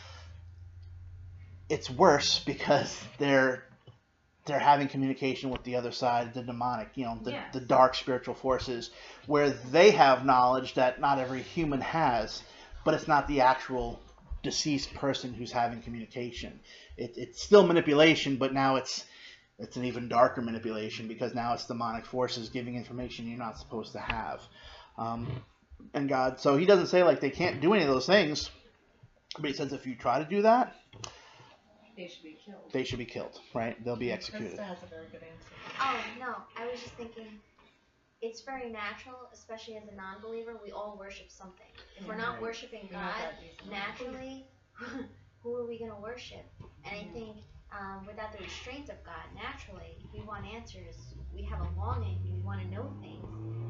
it's worse because they're they're having communication with the other side, the demonic, you know, the, Yes. the dark spiritual forces, where they have knowledge that not every human has, but it's not the actual deceased person who's having communication. It, it's still manipulation, but now it's it's an even darker manipulation because now it's demonic forces giving information you're not supposed to have. Um, and God, so he doesn't say like they can't do any of those things, but he says if you try to do that, They should be killed. they should be killed, right? They'll be executed. Krista has a very good answer. Oh, no, I was just thinking, it's very natural, especially as a non-believer, we all worship something. If we're not Right. worshiping We know God, that easily. naturally, who are we going to worship? And I think um, without the restraints of God, naturally, we want answers. We have a longing. We want to know things.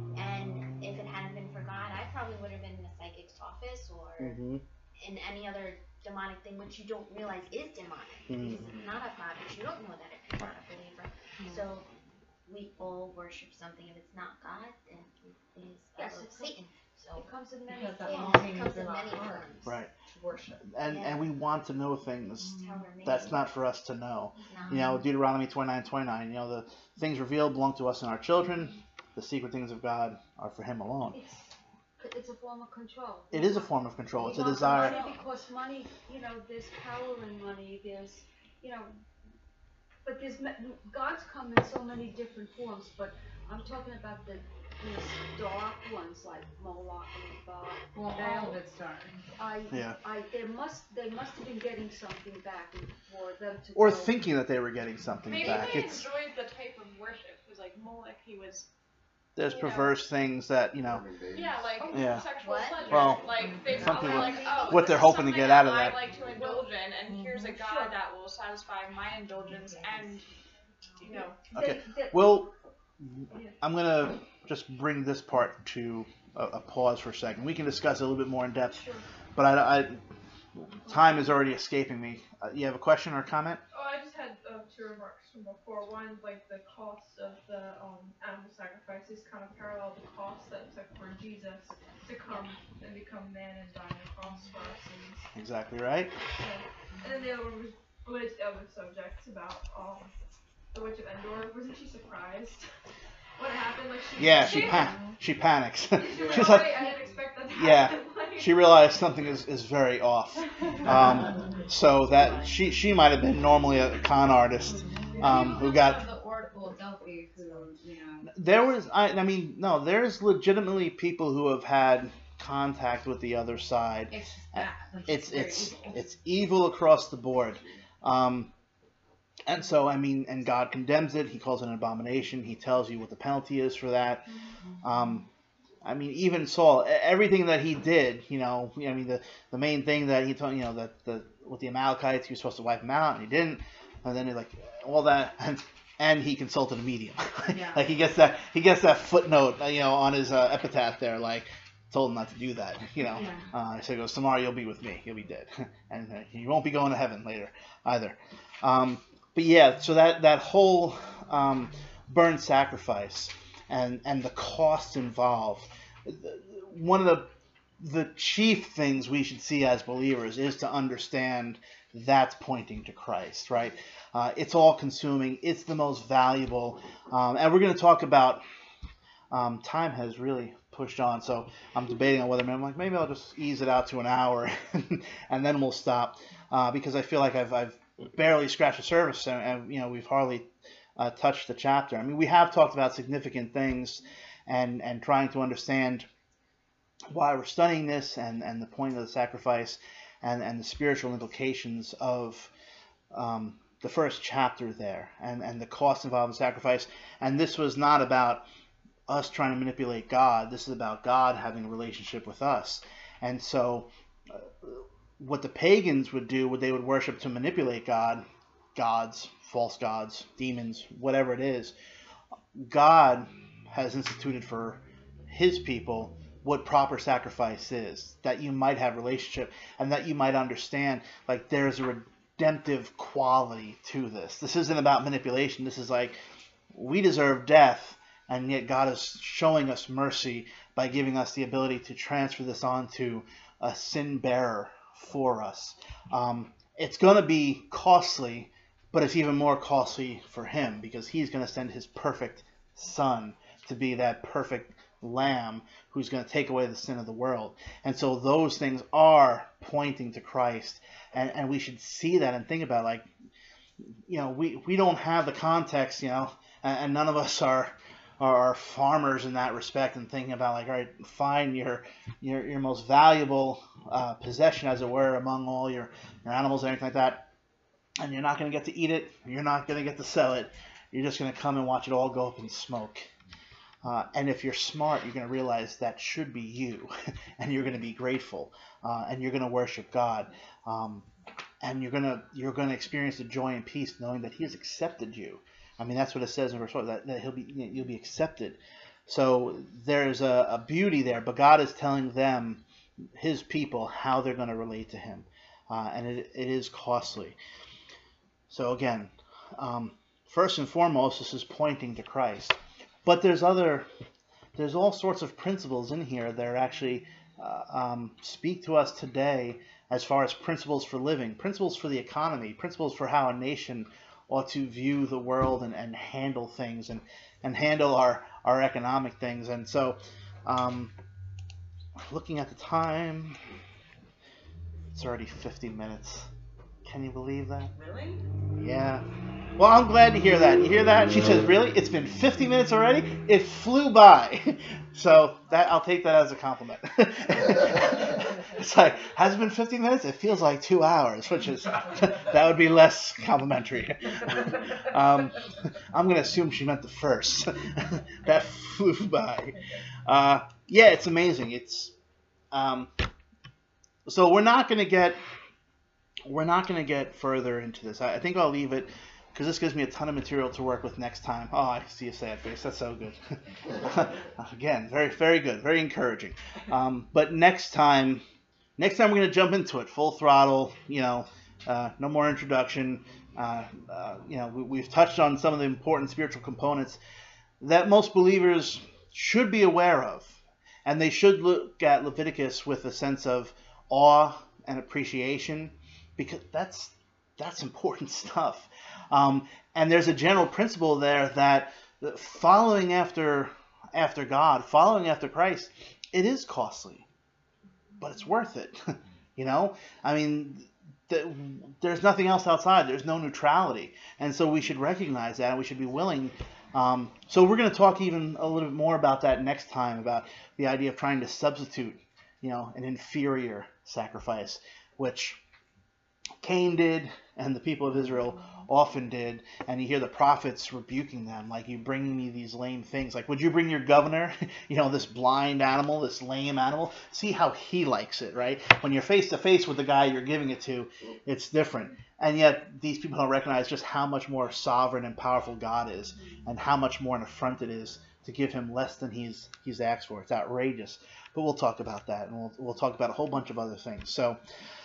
And if it hadn't been for God, I probably would have been in a psychic's office or Mm-hmm. in any other demonic thing, which you don't realize is demonic. Mhm. Because it's not of God, but you don't know that if you're not a believer. So we all worship something. If it's not God, then it is Yes, of it comes- Satan. So It comes in many Because that yeah, longing it comes is in in our many heart forms. Right. to worship. And Yeah. and we want to know things That's how we're made. that's not for us to know. No. You know, Deuteronomy twenty-nine twenty-nine, you know, the things revealed belong to us and our children. The secret things of God are for him alone. It's, it's a form of control. It is a form of control. It's a We want the desire. money because money, you know, there's power in money. There's, you know, but there's ma- God's come in so many different forms. But I'm talking about the these dark ones like Moloch and Baal. Well, all of it's dark. I, Yeah. I, they must, they must have been getting something back for them to. Or go. thinking that they were getting something Maybe back. they It's enjoyed the type of worship. It was like Moloch, he was, there's you know. perverse things that, you know, yeah, like Yeah. sexual What? pleasure. Well, like they some probably people- like, oh, what this they're is hoping to something get out of I that. like to indulge in, and here's a Sure. God that will satisfy my indulgence, and you know. Okay. They, they, Well, I'm going to just bring this part to a, a pause for a second. We can discuss it a little bit more in depth, Sure. but I, I time is already escaping me. Uh, you have a question or a comment? Oh, I just had uh, two remarks from before. One, like the cost of the um, animal sacrifices kind of parallel the cost that it took for Jesus to come and become man and die on the cross for our sins. Exactly right. So, and then the other one was related to the other subjects about um, the Witch of Endor. Wasn't she surprised when it happened? Like she Yeah, she she, pan- she panics. she was She's like, like, "Wait, I didn't expect that to yeah, happen." Like, she realized something is, is very off. Um, so that she she might have been normally a con artist um, who got. The Oracle of Delphi, who, you know. There was I I mean no, there's legitimately people who have had contact with the other side. It's just bad. Like, It's very it's evil. it's evil across the board. Um, and so I mean, and God condemns it. He calls it an abomination. He tells you what the penalty is for that. Um, I mean, even Saul, e- everything that he did, you know, I mean, the, the main thing that he told, you know, that the with the Amalekites, he was supposed to wipe them out, and he didn't. And then he like all that, and, and he consulted a medium. Yeah. Like he gets that he gets that footnote, uh, you know, on his uh, epitaph there, like told him not to do that, you know. Yeah. Uh, so he goes, tomorrow you'll be with me, you'll be dead, and uh, you won't be going to heaven later either. Um, but yeah, so that that whole um, burnt sacrifice and and the costs involved. One of the the chief things we should see as believers is to understand that's pointing to Christ, right? Uh, it's all consuming. It's the most valuable, um, and we're going to talk about. Um, time has really pushed on, so I'm debating on whether I'm like maybe I'll just ease it out to an hour, and then we'll stop uh, because I feel like I've I've barely scratched the surface, and, and you know we've hardly uh, touched the chapter. I mean, we have talked about significant things, and and trying to understand why we're studying this, and and the point of the sacrifice, and and the spiritual implications of um, the first chapter there, and and the cost involved in sacrifice. And this was not about us trying to manipulate God. This is about God having a relationship with us. And so uh, what the pagans would do, what they would worship to manipulate God, gods, false gods, demons, whatever it is, God has instituted for his people what proper sacrifice is, that you might have relationship and that you might understand, like there's a redemptive quality to this. This isn't about manipulation. This is like, we deserve death, and yet God is showing us mercy by giving us the ability to transfer this on to a sin bearer for us. Um, it's going to be costly, but it's even more costly for him because he's going to send his perfect son to be that perfect Lamb who's going to take away the sin of the world. And so those things are pointing to Christ. And, and we should see that and think about, like, you know, we, we don't have the context, you know, and, and none of us are are farmers in that respect and thinking about, like, all right, find your your, your most valuable uh, possession, as it were, among all your, your animals and anything like that. And you're not going to get to eat it. You're not going to get to sell it. You're just going to come and watch it all go up in smoke. Uh, and if you're smart, you're going to realize that should be you. And you're going to be grateful. Uh, and you're going to worship God. Um, and you're going to you're going to experience the joy and peace knowing that He has accepted you. I mean, that's what it says in verse one, that, that he'll be, you'll be accepted. So there's a, a beauty there. But God is telling them, His people, how they're going to relate to Him. Uh, and it, it is costly. So again, um, first and foremost, this is pointing to Christ. But there's other, there's all sorts of principles in here that are actually uh, um, speak to us today as far as principles for living, principles for the economy, principles for how a nation ought to view the world and, and handle things and, and handle our, our economic things. And so um, looking at the time, it's already fifty minutes. Can you believe that? Really? Yeah. Well, I'm glad to hear that. You hear that? She says, really? It's been fifty minutes already? It flew by. So that I'll take that as a compliment. It's like, has it been fifty minutes? It feels like two hours, which is, that would be less complimentary. Um, I'm going to assume she meant the first. That flew by. Uh, yeah, it's amazing. It's um, so we're not going to get we're not going to get further into this. I, I think I'll leave it because this gives me a ton of material to work with next time. Oh, I see a sad face. That's so good. Again, very, very good. Very encouraging. Um, but next time, next time we're going to jump into it full throttle. You know, uh, no more introduction. Uh, uh, you know, we, we've touched on some of the important spiritual components that most believers should be aware of, and they should look at Leviticus with a sense of awe and appreciation, because that's that's important stuff. Um, and there's a general principle there that following after after God, following after Christ, it is costly, but it's worth it. You know, I mean, the, there's nothing else outside. There's no neutrality, and so we should recognize that, and we should be willing. Um, so we're going to talk even a little bit more about that next time, about the idea of trying to substitute, you know, an inferior sacrifice, which Cain did and the people of Israel often did. And you hear the prophets rebuking them, like, you bring me these lame things. Like, would you bring your governor, you know, this blind animal, this lame animal? See how he likes it, right? When you're face to face with the guy you're giving it to, it's different. And yet these people don't recognize just how much more sovereign and powerful God is, and how much more an affront it is to give him less than he's he's asked for. It's outrageous. But we'll talk about that, and we'll we'll talk about a whole bunch of other things. So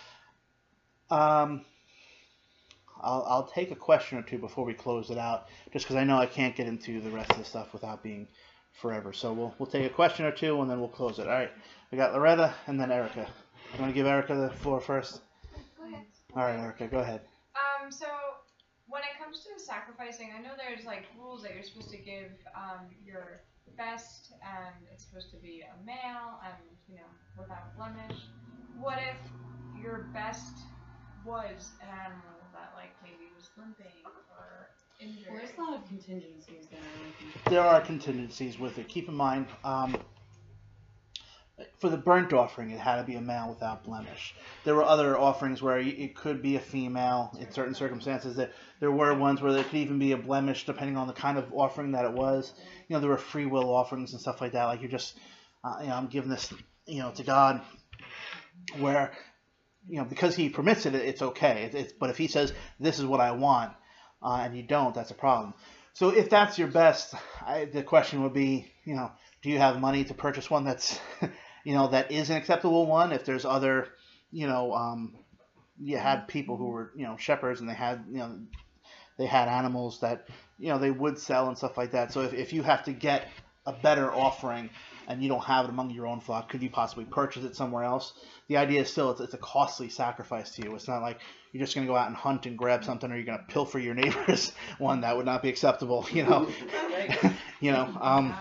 um, I'll I'll take a question or two before we close it out, just because I know I can't get into the rest of the stuff without being forever. So we'll we'll take a question or two, and then we'll close it. All right. We got Loretta and then Erica. You want to give Erica the floor first? Go ahead. All right, Erica, go ahead. Um, so when it comes to sacrificing, I know there's like rules that you're supposed to give um, your best, and it's supposed to be a male and, you know, without blemish. What if your best was an animal that, like, maybe was limping or injured? There's a lot of contingencies there. There are contingencies with it. Keep in mind, um, for the burnt offering, it had to be a male without blemish. There were other offerings where it could be a female in certain circumstances. That there were ones where there could even be a blemish depending on the kind of offering that it was. You know, there were free will offerings and stuff like that. Like, you're just, uh, you know, I'm giving this, you know, to God, where, you know, because He permits it, it's okay. It, it's, but if He says, this is what I want, uh, and you don't, that's a problem. So if that's your best, I, the question would be, you know, do you have money to purchase one that's, you know, that is an acceptable one? If there's other, you know, um, you had people who were, you know, shepherds, and they had, you know, they had animals that, you know, they would sell and stuff like that. So if, if you have to get a better offering and you don't have it among your own flock, could you possibly purchase it somewhere else? The idea is still, it's, it's a costly sacrifice to you. It's not like you're just going to go out and hunt and grab something, or you're going to pilfer your neighbor's one. That would not be acceptable, you know. You know, um,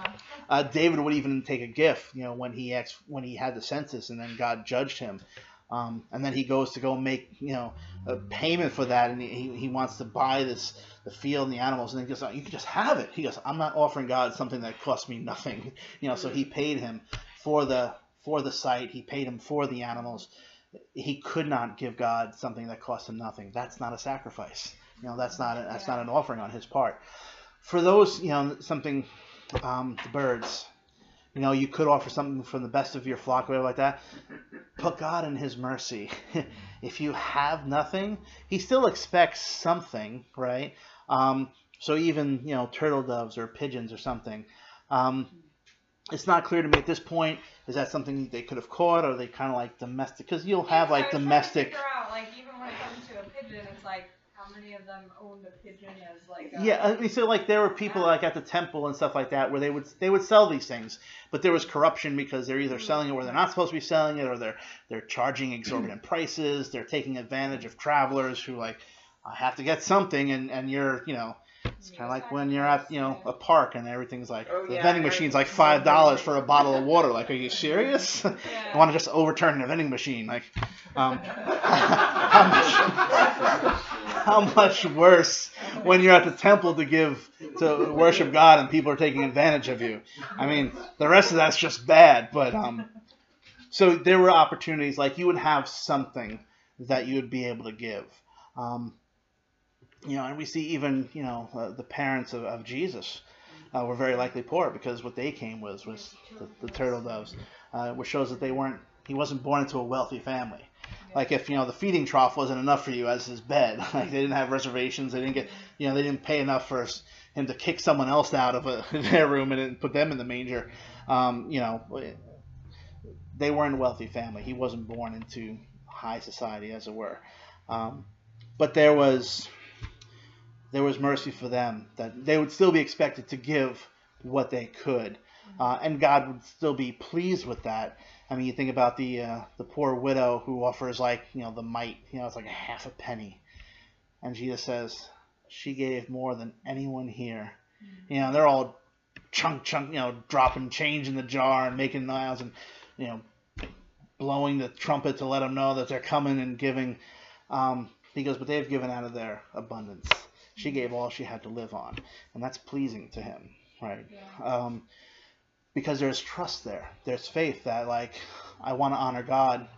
Uh, David would even take a gift, you know, when he asked, when he had the census, and then God judged him. Um, and then he goes to go make, you know, a payment for that, and he, he wants to buy this, the field and the animals, and he goes, you can just have it. He goes, I'm not offering God something that cost me nothing, you know. So he paid him for the for the site. He paid him for the animals. He could not give God something that cost him nothing. That's not a sacrifice. You know, that's not a, that's not an offering on his part. For those, you know, something, um, the birds. You know, you could offer something from the best of your flock, or whatever like that. But God in his mercy, if you have nothing, he still expects something, right? Um, so even, you know, turtle doves or pigeons or something. Um, it's not clear to me at this point, is that something they could have caught, or are they kind of like domestic? Because you'll have like so domestic. Figure out, like, even when it comes to a pigeon, it's like, how many of them owned a pigeon as like a... Yeah, I mean, so like there were people like at the temple and stuff like that where they would they would sell these things, but there was corruption because they're either selling it where they're not supposed to be selling it, or they're they're charging exorbitant prices. They're taking advantage of travelers who like, I have to get something, and, and you're, you know, it's kind of like when you're at, you know, a park and everything's like, Oh, the yeah, vending I machine's heard like five dollars for a bottle of water. Like, are you serious? Yeah. I want to just overturn the vending machine. Like, um, how much, how much worse when you're at the temple to give, to worship God, and people are taking advantage of you. I mean, the rest of that's just bad. But um, so there were opportunities, like you would have something that you would be able to give. Um, You know, and we see even, you know, uh, the parents of, of Jesus uh, were very likely poor, because what they came with was the, the turtle doves, uh, which shows that they weren't, he wasn't born into a wealthy family. Like if, you know, the feeding trough wasn't enough for you as his bed, like they didn't have reservations, they didn't get, you know, they didn't pay enough for him to kick someone else out of a, their room and then put them in the manger. Um, you know, they weren't a wealthy family. He wasn't born into high society, as it were. Um, but there was... There was mercy for them, that they would still be expected to give what they could, uh, and God would still be pleased with that. I mean, you think about the uh, the poor widow who offers, like, you know, the mite, you know, it's like a half a penny, and Jesus says she gave more than anyone here. You know, they're all chunk chunk, you know, dropping change in the jar and making noise and, you know, blowing the trumpet to let them know that they're coming and giving. Um, he goes, but they've given out of their abundance. She gave all she had to live on, and that's pleasing to him, right? Yeah. Um, because there's trust there. There's faith that, like, I want to honor God.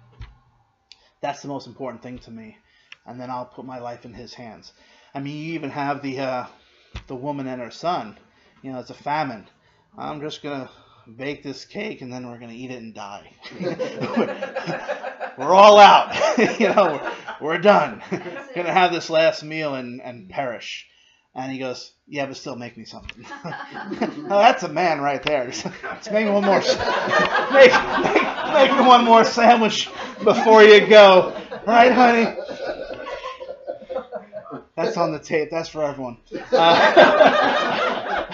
That's the most important thing to me, and then I'll put my life in his hands. I mean, you even have the uh, the woman and her son. You know, it's a famine. I'm just going to bake this cake, and then we're going to eat it and die. We're all out. You know, we're, we're done. Going to have this last meal and, and perish. And he goes, yeah, but still make me something. Now, that's a man right there. Just, just make one more, make, make, make me one more sandwich before you go. Right, honey? That's on the tape. That's for everyone. Uh,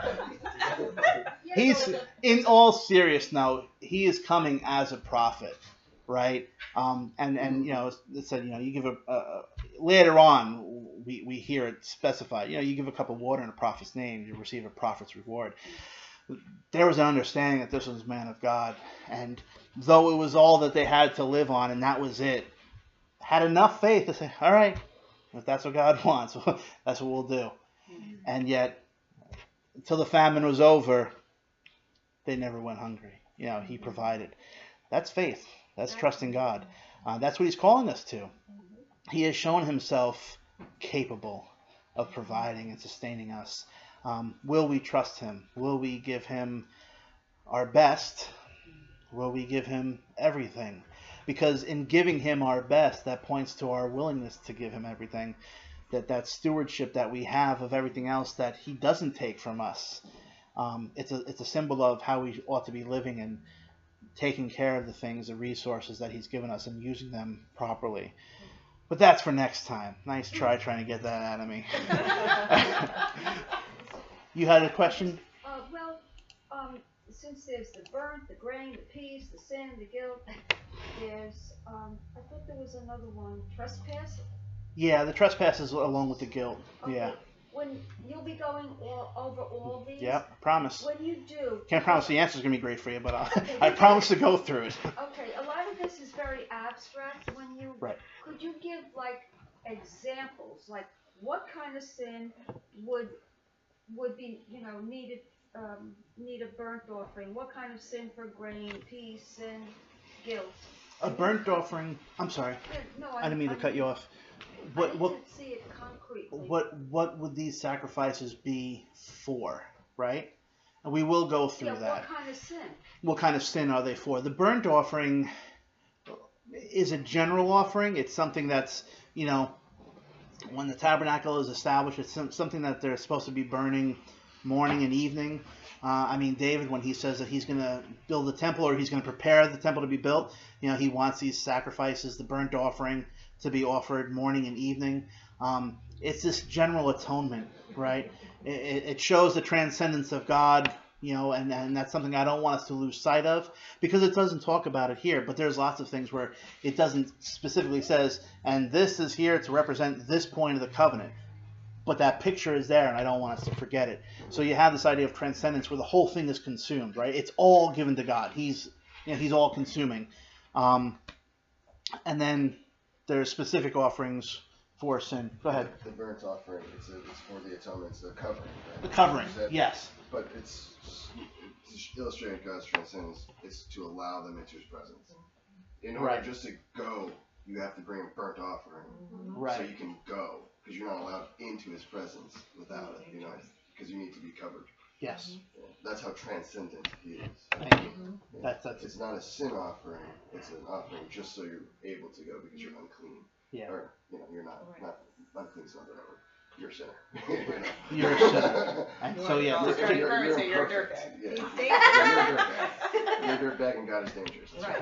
he's, in all seriousness now, he is coming as a prophet. Right, um, and and you know, it said, you know, you give a uh, later on we, we hear it specified. You know, you give a cup of water in a prophet's name, you receive a prophet's reward. There was an understanding that this was a man of God, and though it was all that they had to live on, and that was it, had enough faith to say, all right, if that's what God wants, that's what we'll do. Mm-hmm. And yet, until the famine was over, they never went hungry. You know, he provided. That's faith. That's trusting God. Uh, that's what he's calling us to. He has shown himself capable of providing and sustaining us. Um, will we trust him? Will we give him our best? Will we give him everything? Because in giving him our best, that points to our willingness to give him everything. That that stewardship that we have of everything else that he doesn't take from us. Um, it's a it's a symbol of how we ought to be living and taking care of the things, the resources that he's given us, and using them properly. But that's for next time. Nice try trying to get that out of me. You had a question? Uh, well, um, since there's the burnt, the grain, the peace, the sin, the guilt, there's, um, I thought there was another one, trespass? Yeah, the trespass is along with the guilt. Okay. Yeah. when you'll be going all, over all these. Yeah, I promise. When you do. Can't promise the answer's gonna be great for you, but I, I promise to go through it. Okay, a lot of this is very abstract. When you Right. could you give like examples, like what kind of sin would would be you know needed um, need a burnt offering? What kind of sin for grain, peace, sin, guilt? A burnt offering. I'm sorry. Yeah, no, I didn't mean to I- cut you off. I What need what to see it concretely. what what would these sacrifices be for? Right? And we will go through yeah, that. what kind of sin? What kind of sin are they for? The burnt offering is a general offering. It's something that's, you know, when the tabernacle is established, it's some- something that they're supposed to be burning morning and evening. Uh, I mean, David, when he says that he's going to build the temple or he's going to prepare the temple to be built, you know, he wants these sacrifices, the burnt offering, to be offered morning and evening. Um, it's this general atonement, right? It, it it shows the transcendence of God, you know, and, and that's something I don't want us to lose sight of because it doesn't talk about it here. But there's lots of things where it doesn't specifically says, and this is here to represent this point of the covenant. But that picture is there, and I don't want us to forget it. So you have this idea of transcendence where the whole thing is consumed, right? It's all given to God. He's, you know, he's all consuming. Um, and then there's specific offerings for sin. Go ahead. The burnt offering, it's, a, it's for the atonement, it's the covering. Right? The covering, You said- yes. But it's, it's illustrating God's transcendence. It's to allow them into His presence. In order Right. just to go, you have to bring a burnt offering, so Right. you can go, because you're not allowed into His presence without it. You know, because you need to be covered. Yes. That's how transcendent He is. Thank you. Yeah. That's- that's- It's not a sin offering. It's an offering just so you're able to go because you're unclean. Yeah. Or you know, you're not not unclean. Is not the right word. You're a sinner. you know? You're a sinner. And so, yeah, you're, to- you're, you're, so you're a imperfect. dirtbag. Yeah. He's Yeah, you're a dirtbag. You're a dirtbag, and God is dangerous. That's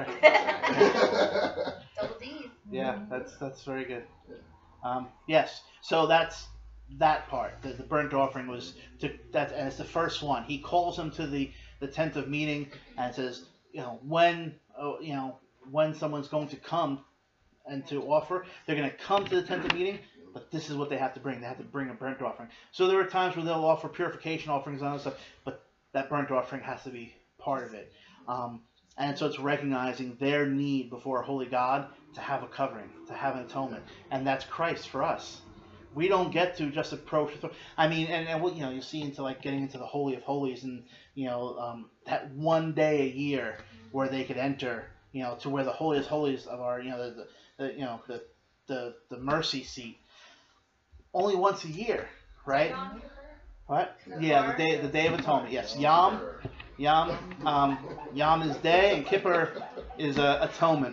right. Double D's. Yeah, that's that's very good. Um, yes, so that's that part. The, the burnt offering was to that, and it's the first one. He calls them to the, the tent of meeting and says, you know, when oh, you know when someone's going to come and to offer, they're going to come to the tent of meeting. But this is what they have to bring. They have to bring a burnt offering. So there are times where they'll offer purification offerings and other stuff, but that burnt offering has to be part of it. Um, and so it's recognizing their need before a holy God to have a covering, to have an atonement, and that's Christ for us. We don't get to just approach. I mean, and, and what you know, you see into like getting into the Holy of Holies, and you know um, that one day a year where they could enter, you know, to where the holiest holies of our, you know, the, the, the you know the the the mercy seat. Only once a year, right? What? Yeah, the day the Day of Atonement. Yes, Yom, Yom, um, Yom is day, and Kippur is uh, atonement.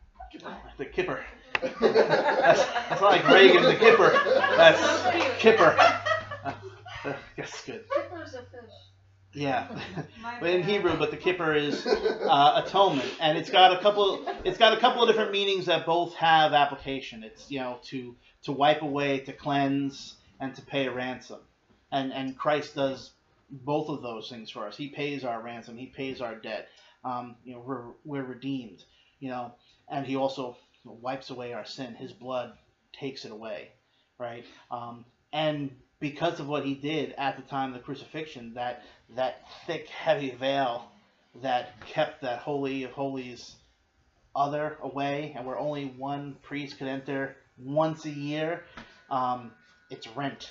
The Kippur. That's, that's not like Reagan. The Kippur. That's Kippur. Uh, uh, that's good. Kippur's a fish. Yeah, but in Hebrew, but the Kippur is uh, atonement, and it's got a couple. It's got a couple of different meanings that both have application. It's you know to to wipe away, to cleanse, and to pay a ransom, and and Christ does both of those things for us. He pays our ransom. He pays our debt. Um, you know we're we're redeemed. You know, and He also wipes away our sin. His blood takes it away, right? Um, and because of what He did at the time of the crucifixion, that that thick, heavy veil that kept that Holy of Holies other away, and where only one priest could enter once a year, um, it's rent.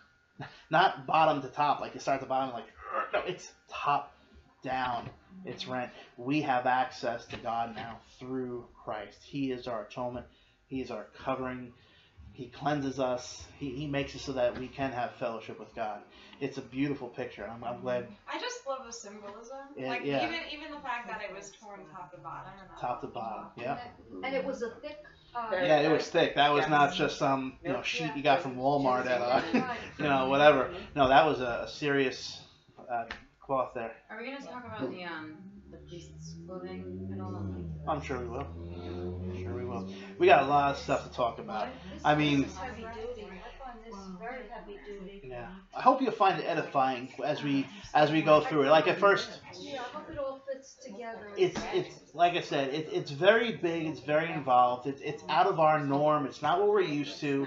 Not bottom to top, like you start at the bottom, like, no, it's top down. It's rent. We have access to God now through Christ. He is our atonement. He is our covering. He cleanses us. He, he makes it so that we can have fellowship with God. It's a beautiful picture. I'm, I'm glad. I just love the symbolism. Yeah, like yeah. even even the fact that it was torn top to bottom. And that Top to bottom. Yeah. And it was a thick. Uh, Yeah, it was thick. That was Yes. not just some you know Nope. sheet Yeah. you got from Walmart at uh, Right. you know whatever. No, that was a, a serious uh, cloth there. Are we gonna talk about the um the priest's clothing at all? I'm sure we will. I'm sure we will. We got a lot of stuff to talk about. I mean, This is heavy duty. I find this very heavy duty. yeah. I hope you'll find it edifying as we as we go through it. Like at first, Yeah, I hope it all fits together. it's it's like I said, it, it's very big. It's very involved. It's it's out of our norm. It's not what we're used to.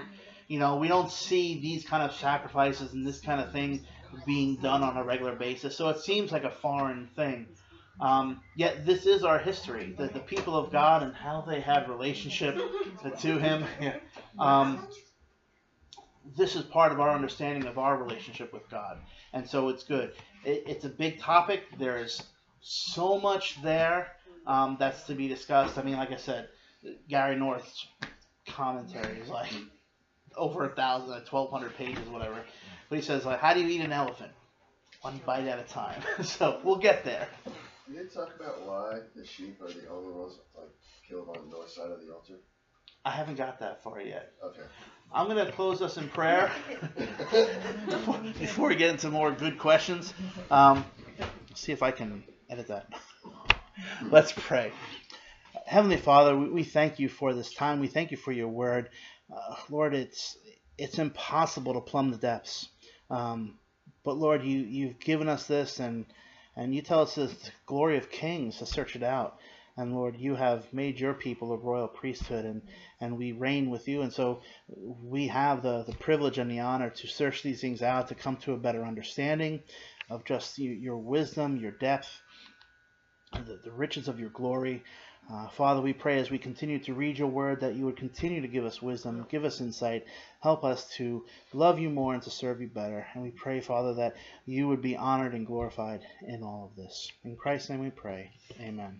You know, we don't see these kind of sacrifices and this kind of thing being done on a regular basis. So it seems like a foreign thing. Um, yet this is our history, the, the people of God and how they had relationship to Him. um, this is part of our understanding of our relationship with God. And so it's good. It, it's a big topic. There's so much there um, that's to be discussed. I mean, like I said, Gary North's commentary is like over a thousand, like twelve hundred pages, whatever. But he says, like, how do you eat an elephant? One bite at a time. So we'll get there. Did they talk about why the sheep are the only ones like killed on the north side of the altar? I haven't got that far yet. Okay. I'm going to close us in prayer before, before we get into more good questions. Um, see if I can edit that. Let's pray. Heavenly Father, we, we thank you for this time. We thank you for your word. Uh, Lord, it's it's impossible to plumb the depths. Um, but Lord, you, you've given us this, and, and you tell us the glory of kings to search it out. And Lord, you have made your people a royal priesthood, and, and we reign with you. And so we have the, the privilege and the honor to search these things out, to come to a better understanding of just you, your wisdom, your depth, the, the riches of your glory. Uh, Father, we pray as we continue to read your word that you would continue to give us wisdom, give us insight, help us to love you more and to serve you better. And we pray, Father, that you would be honored and glorified in all of this. In Christ's name we pray. Amen.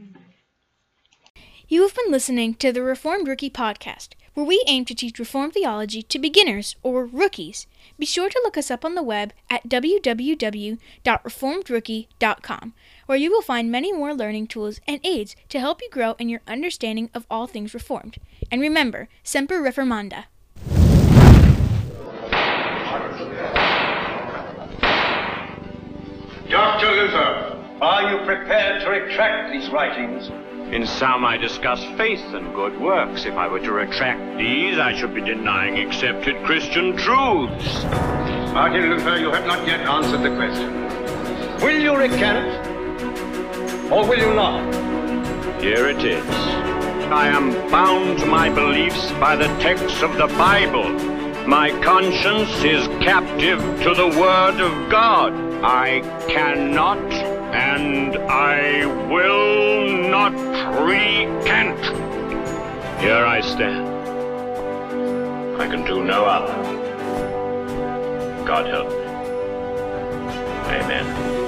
You have been listening to the Reformed Rookie Podcast, where we aim to teach Reformed theology to beginners or rookies. Be sure to look us up on the web at w w w dot reformed rookie dot com, where you will find many more learning tools and aids to help you grow in your understanding of all things Reformed. And remember, Semper Reformanda. Doctor Luther, are you prepared to retract these writings? In some I discuss faith and good works. If I were to retract these, I should be denying accepted Christian truths. Martin Luther, you have not yet answered the question. Will you recant, or will you not? Here it is. I am bound to my beliefs by the texts of the Bible. My conscience is captive to the Word of God. I cannot and I will not recant. Here I stand. I can do no other. God help me. Amen.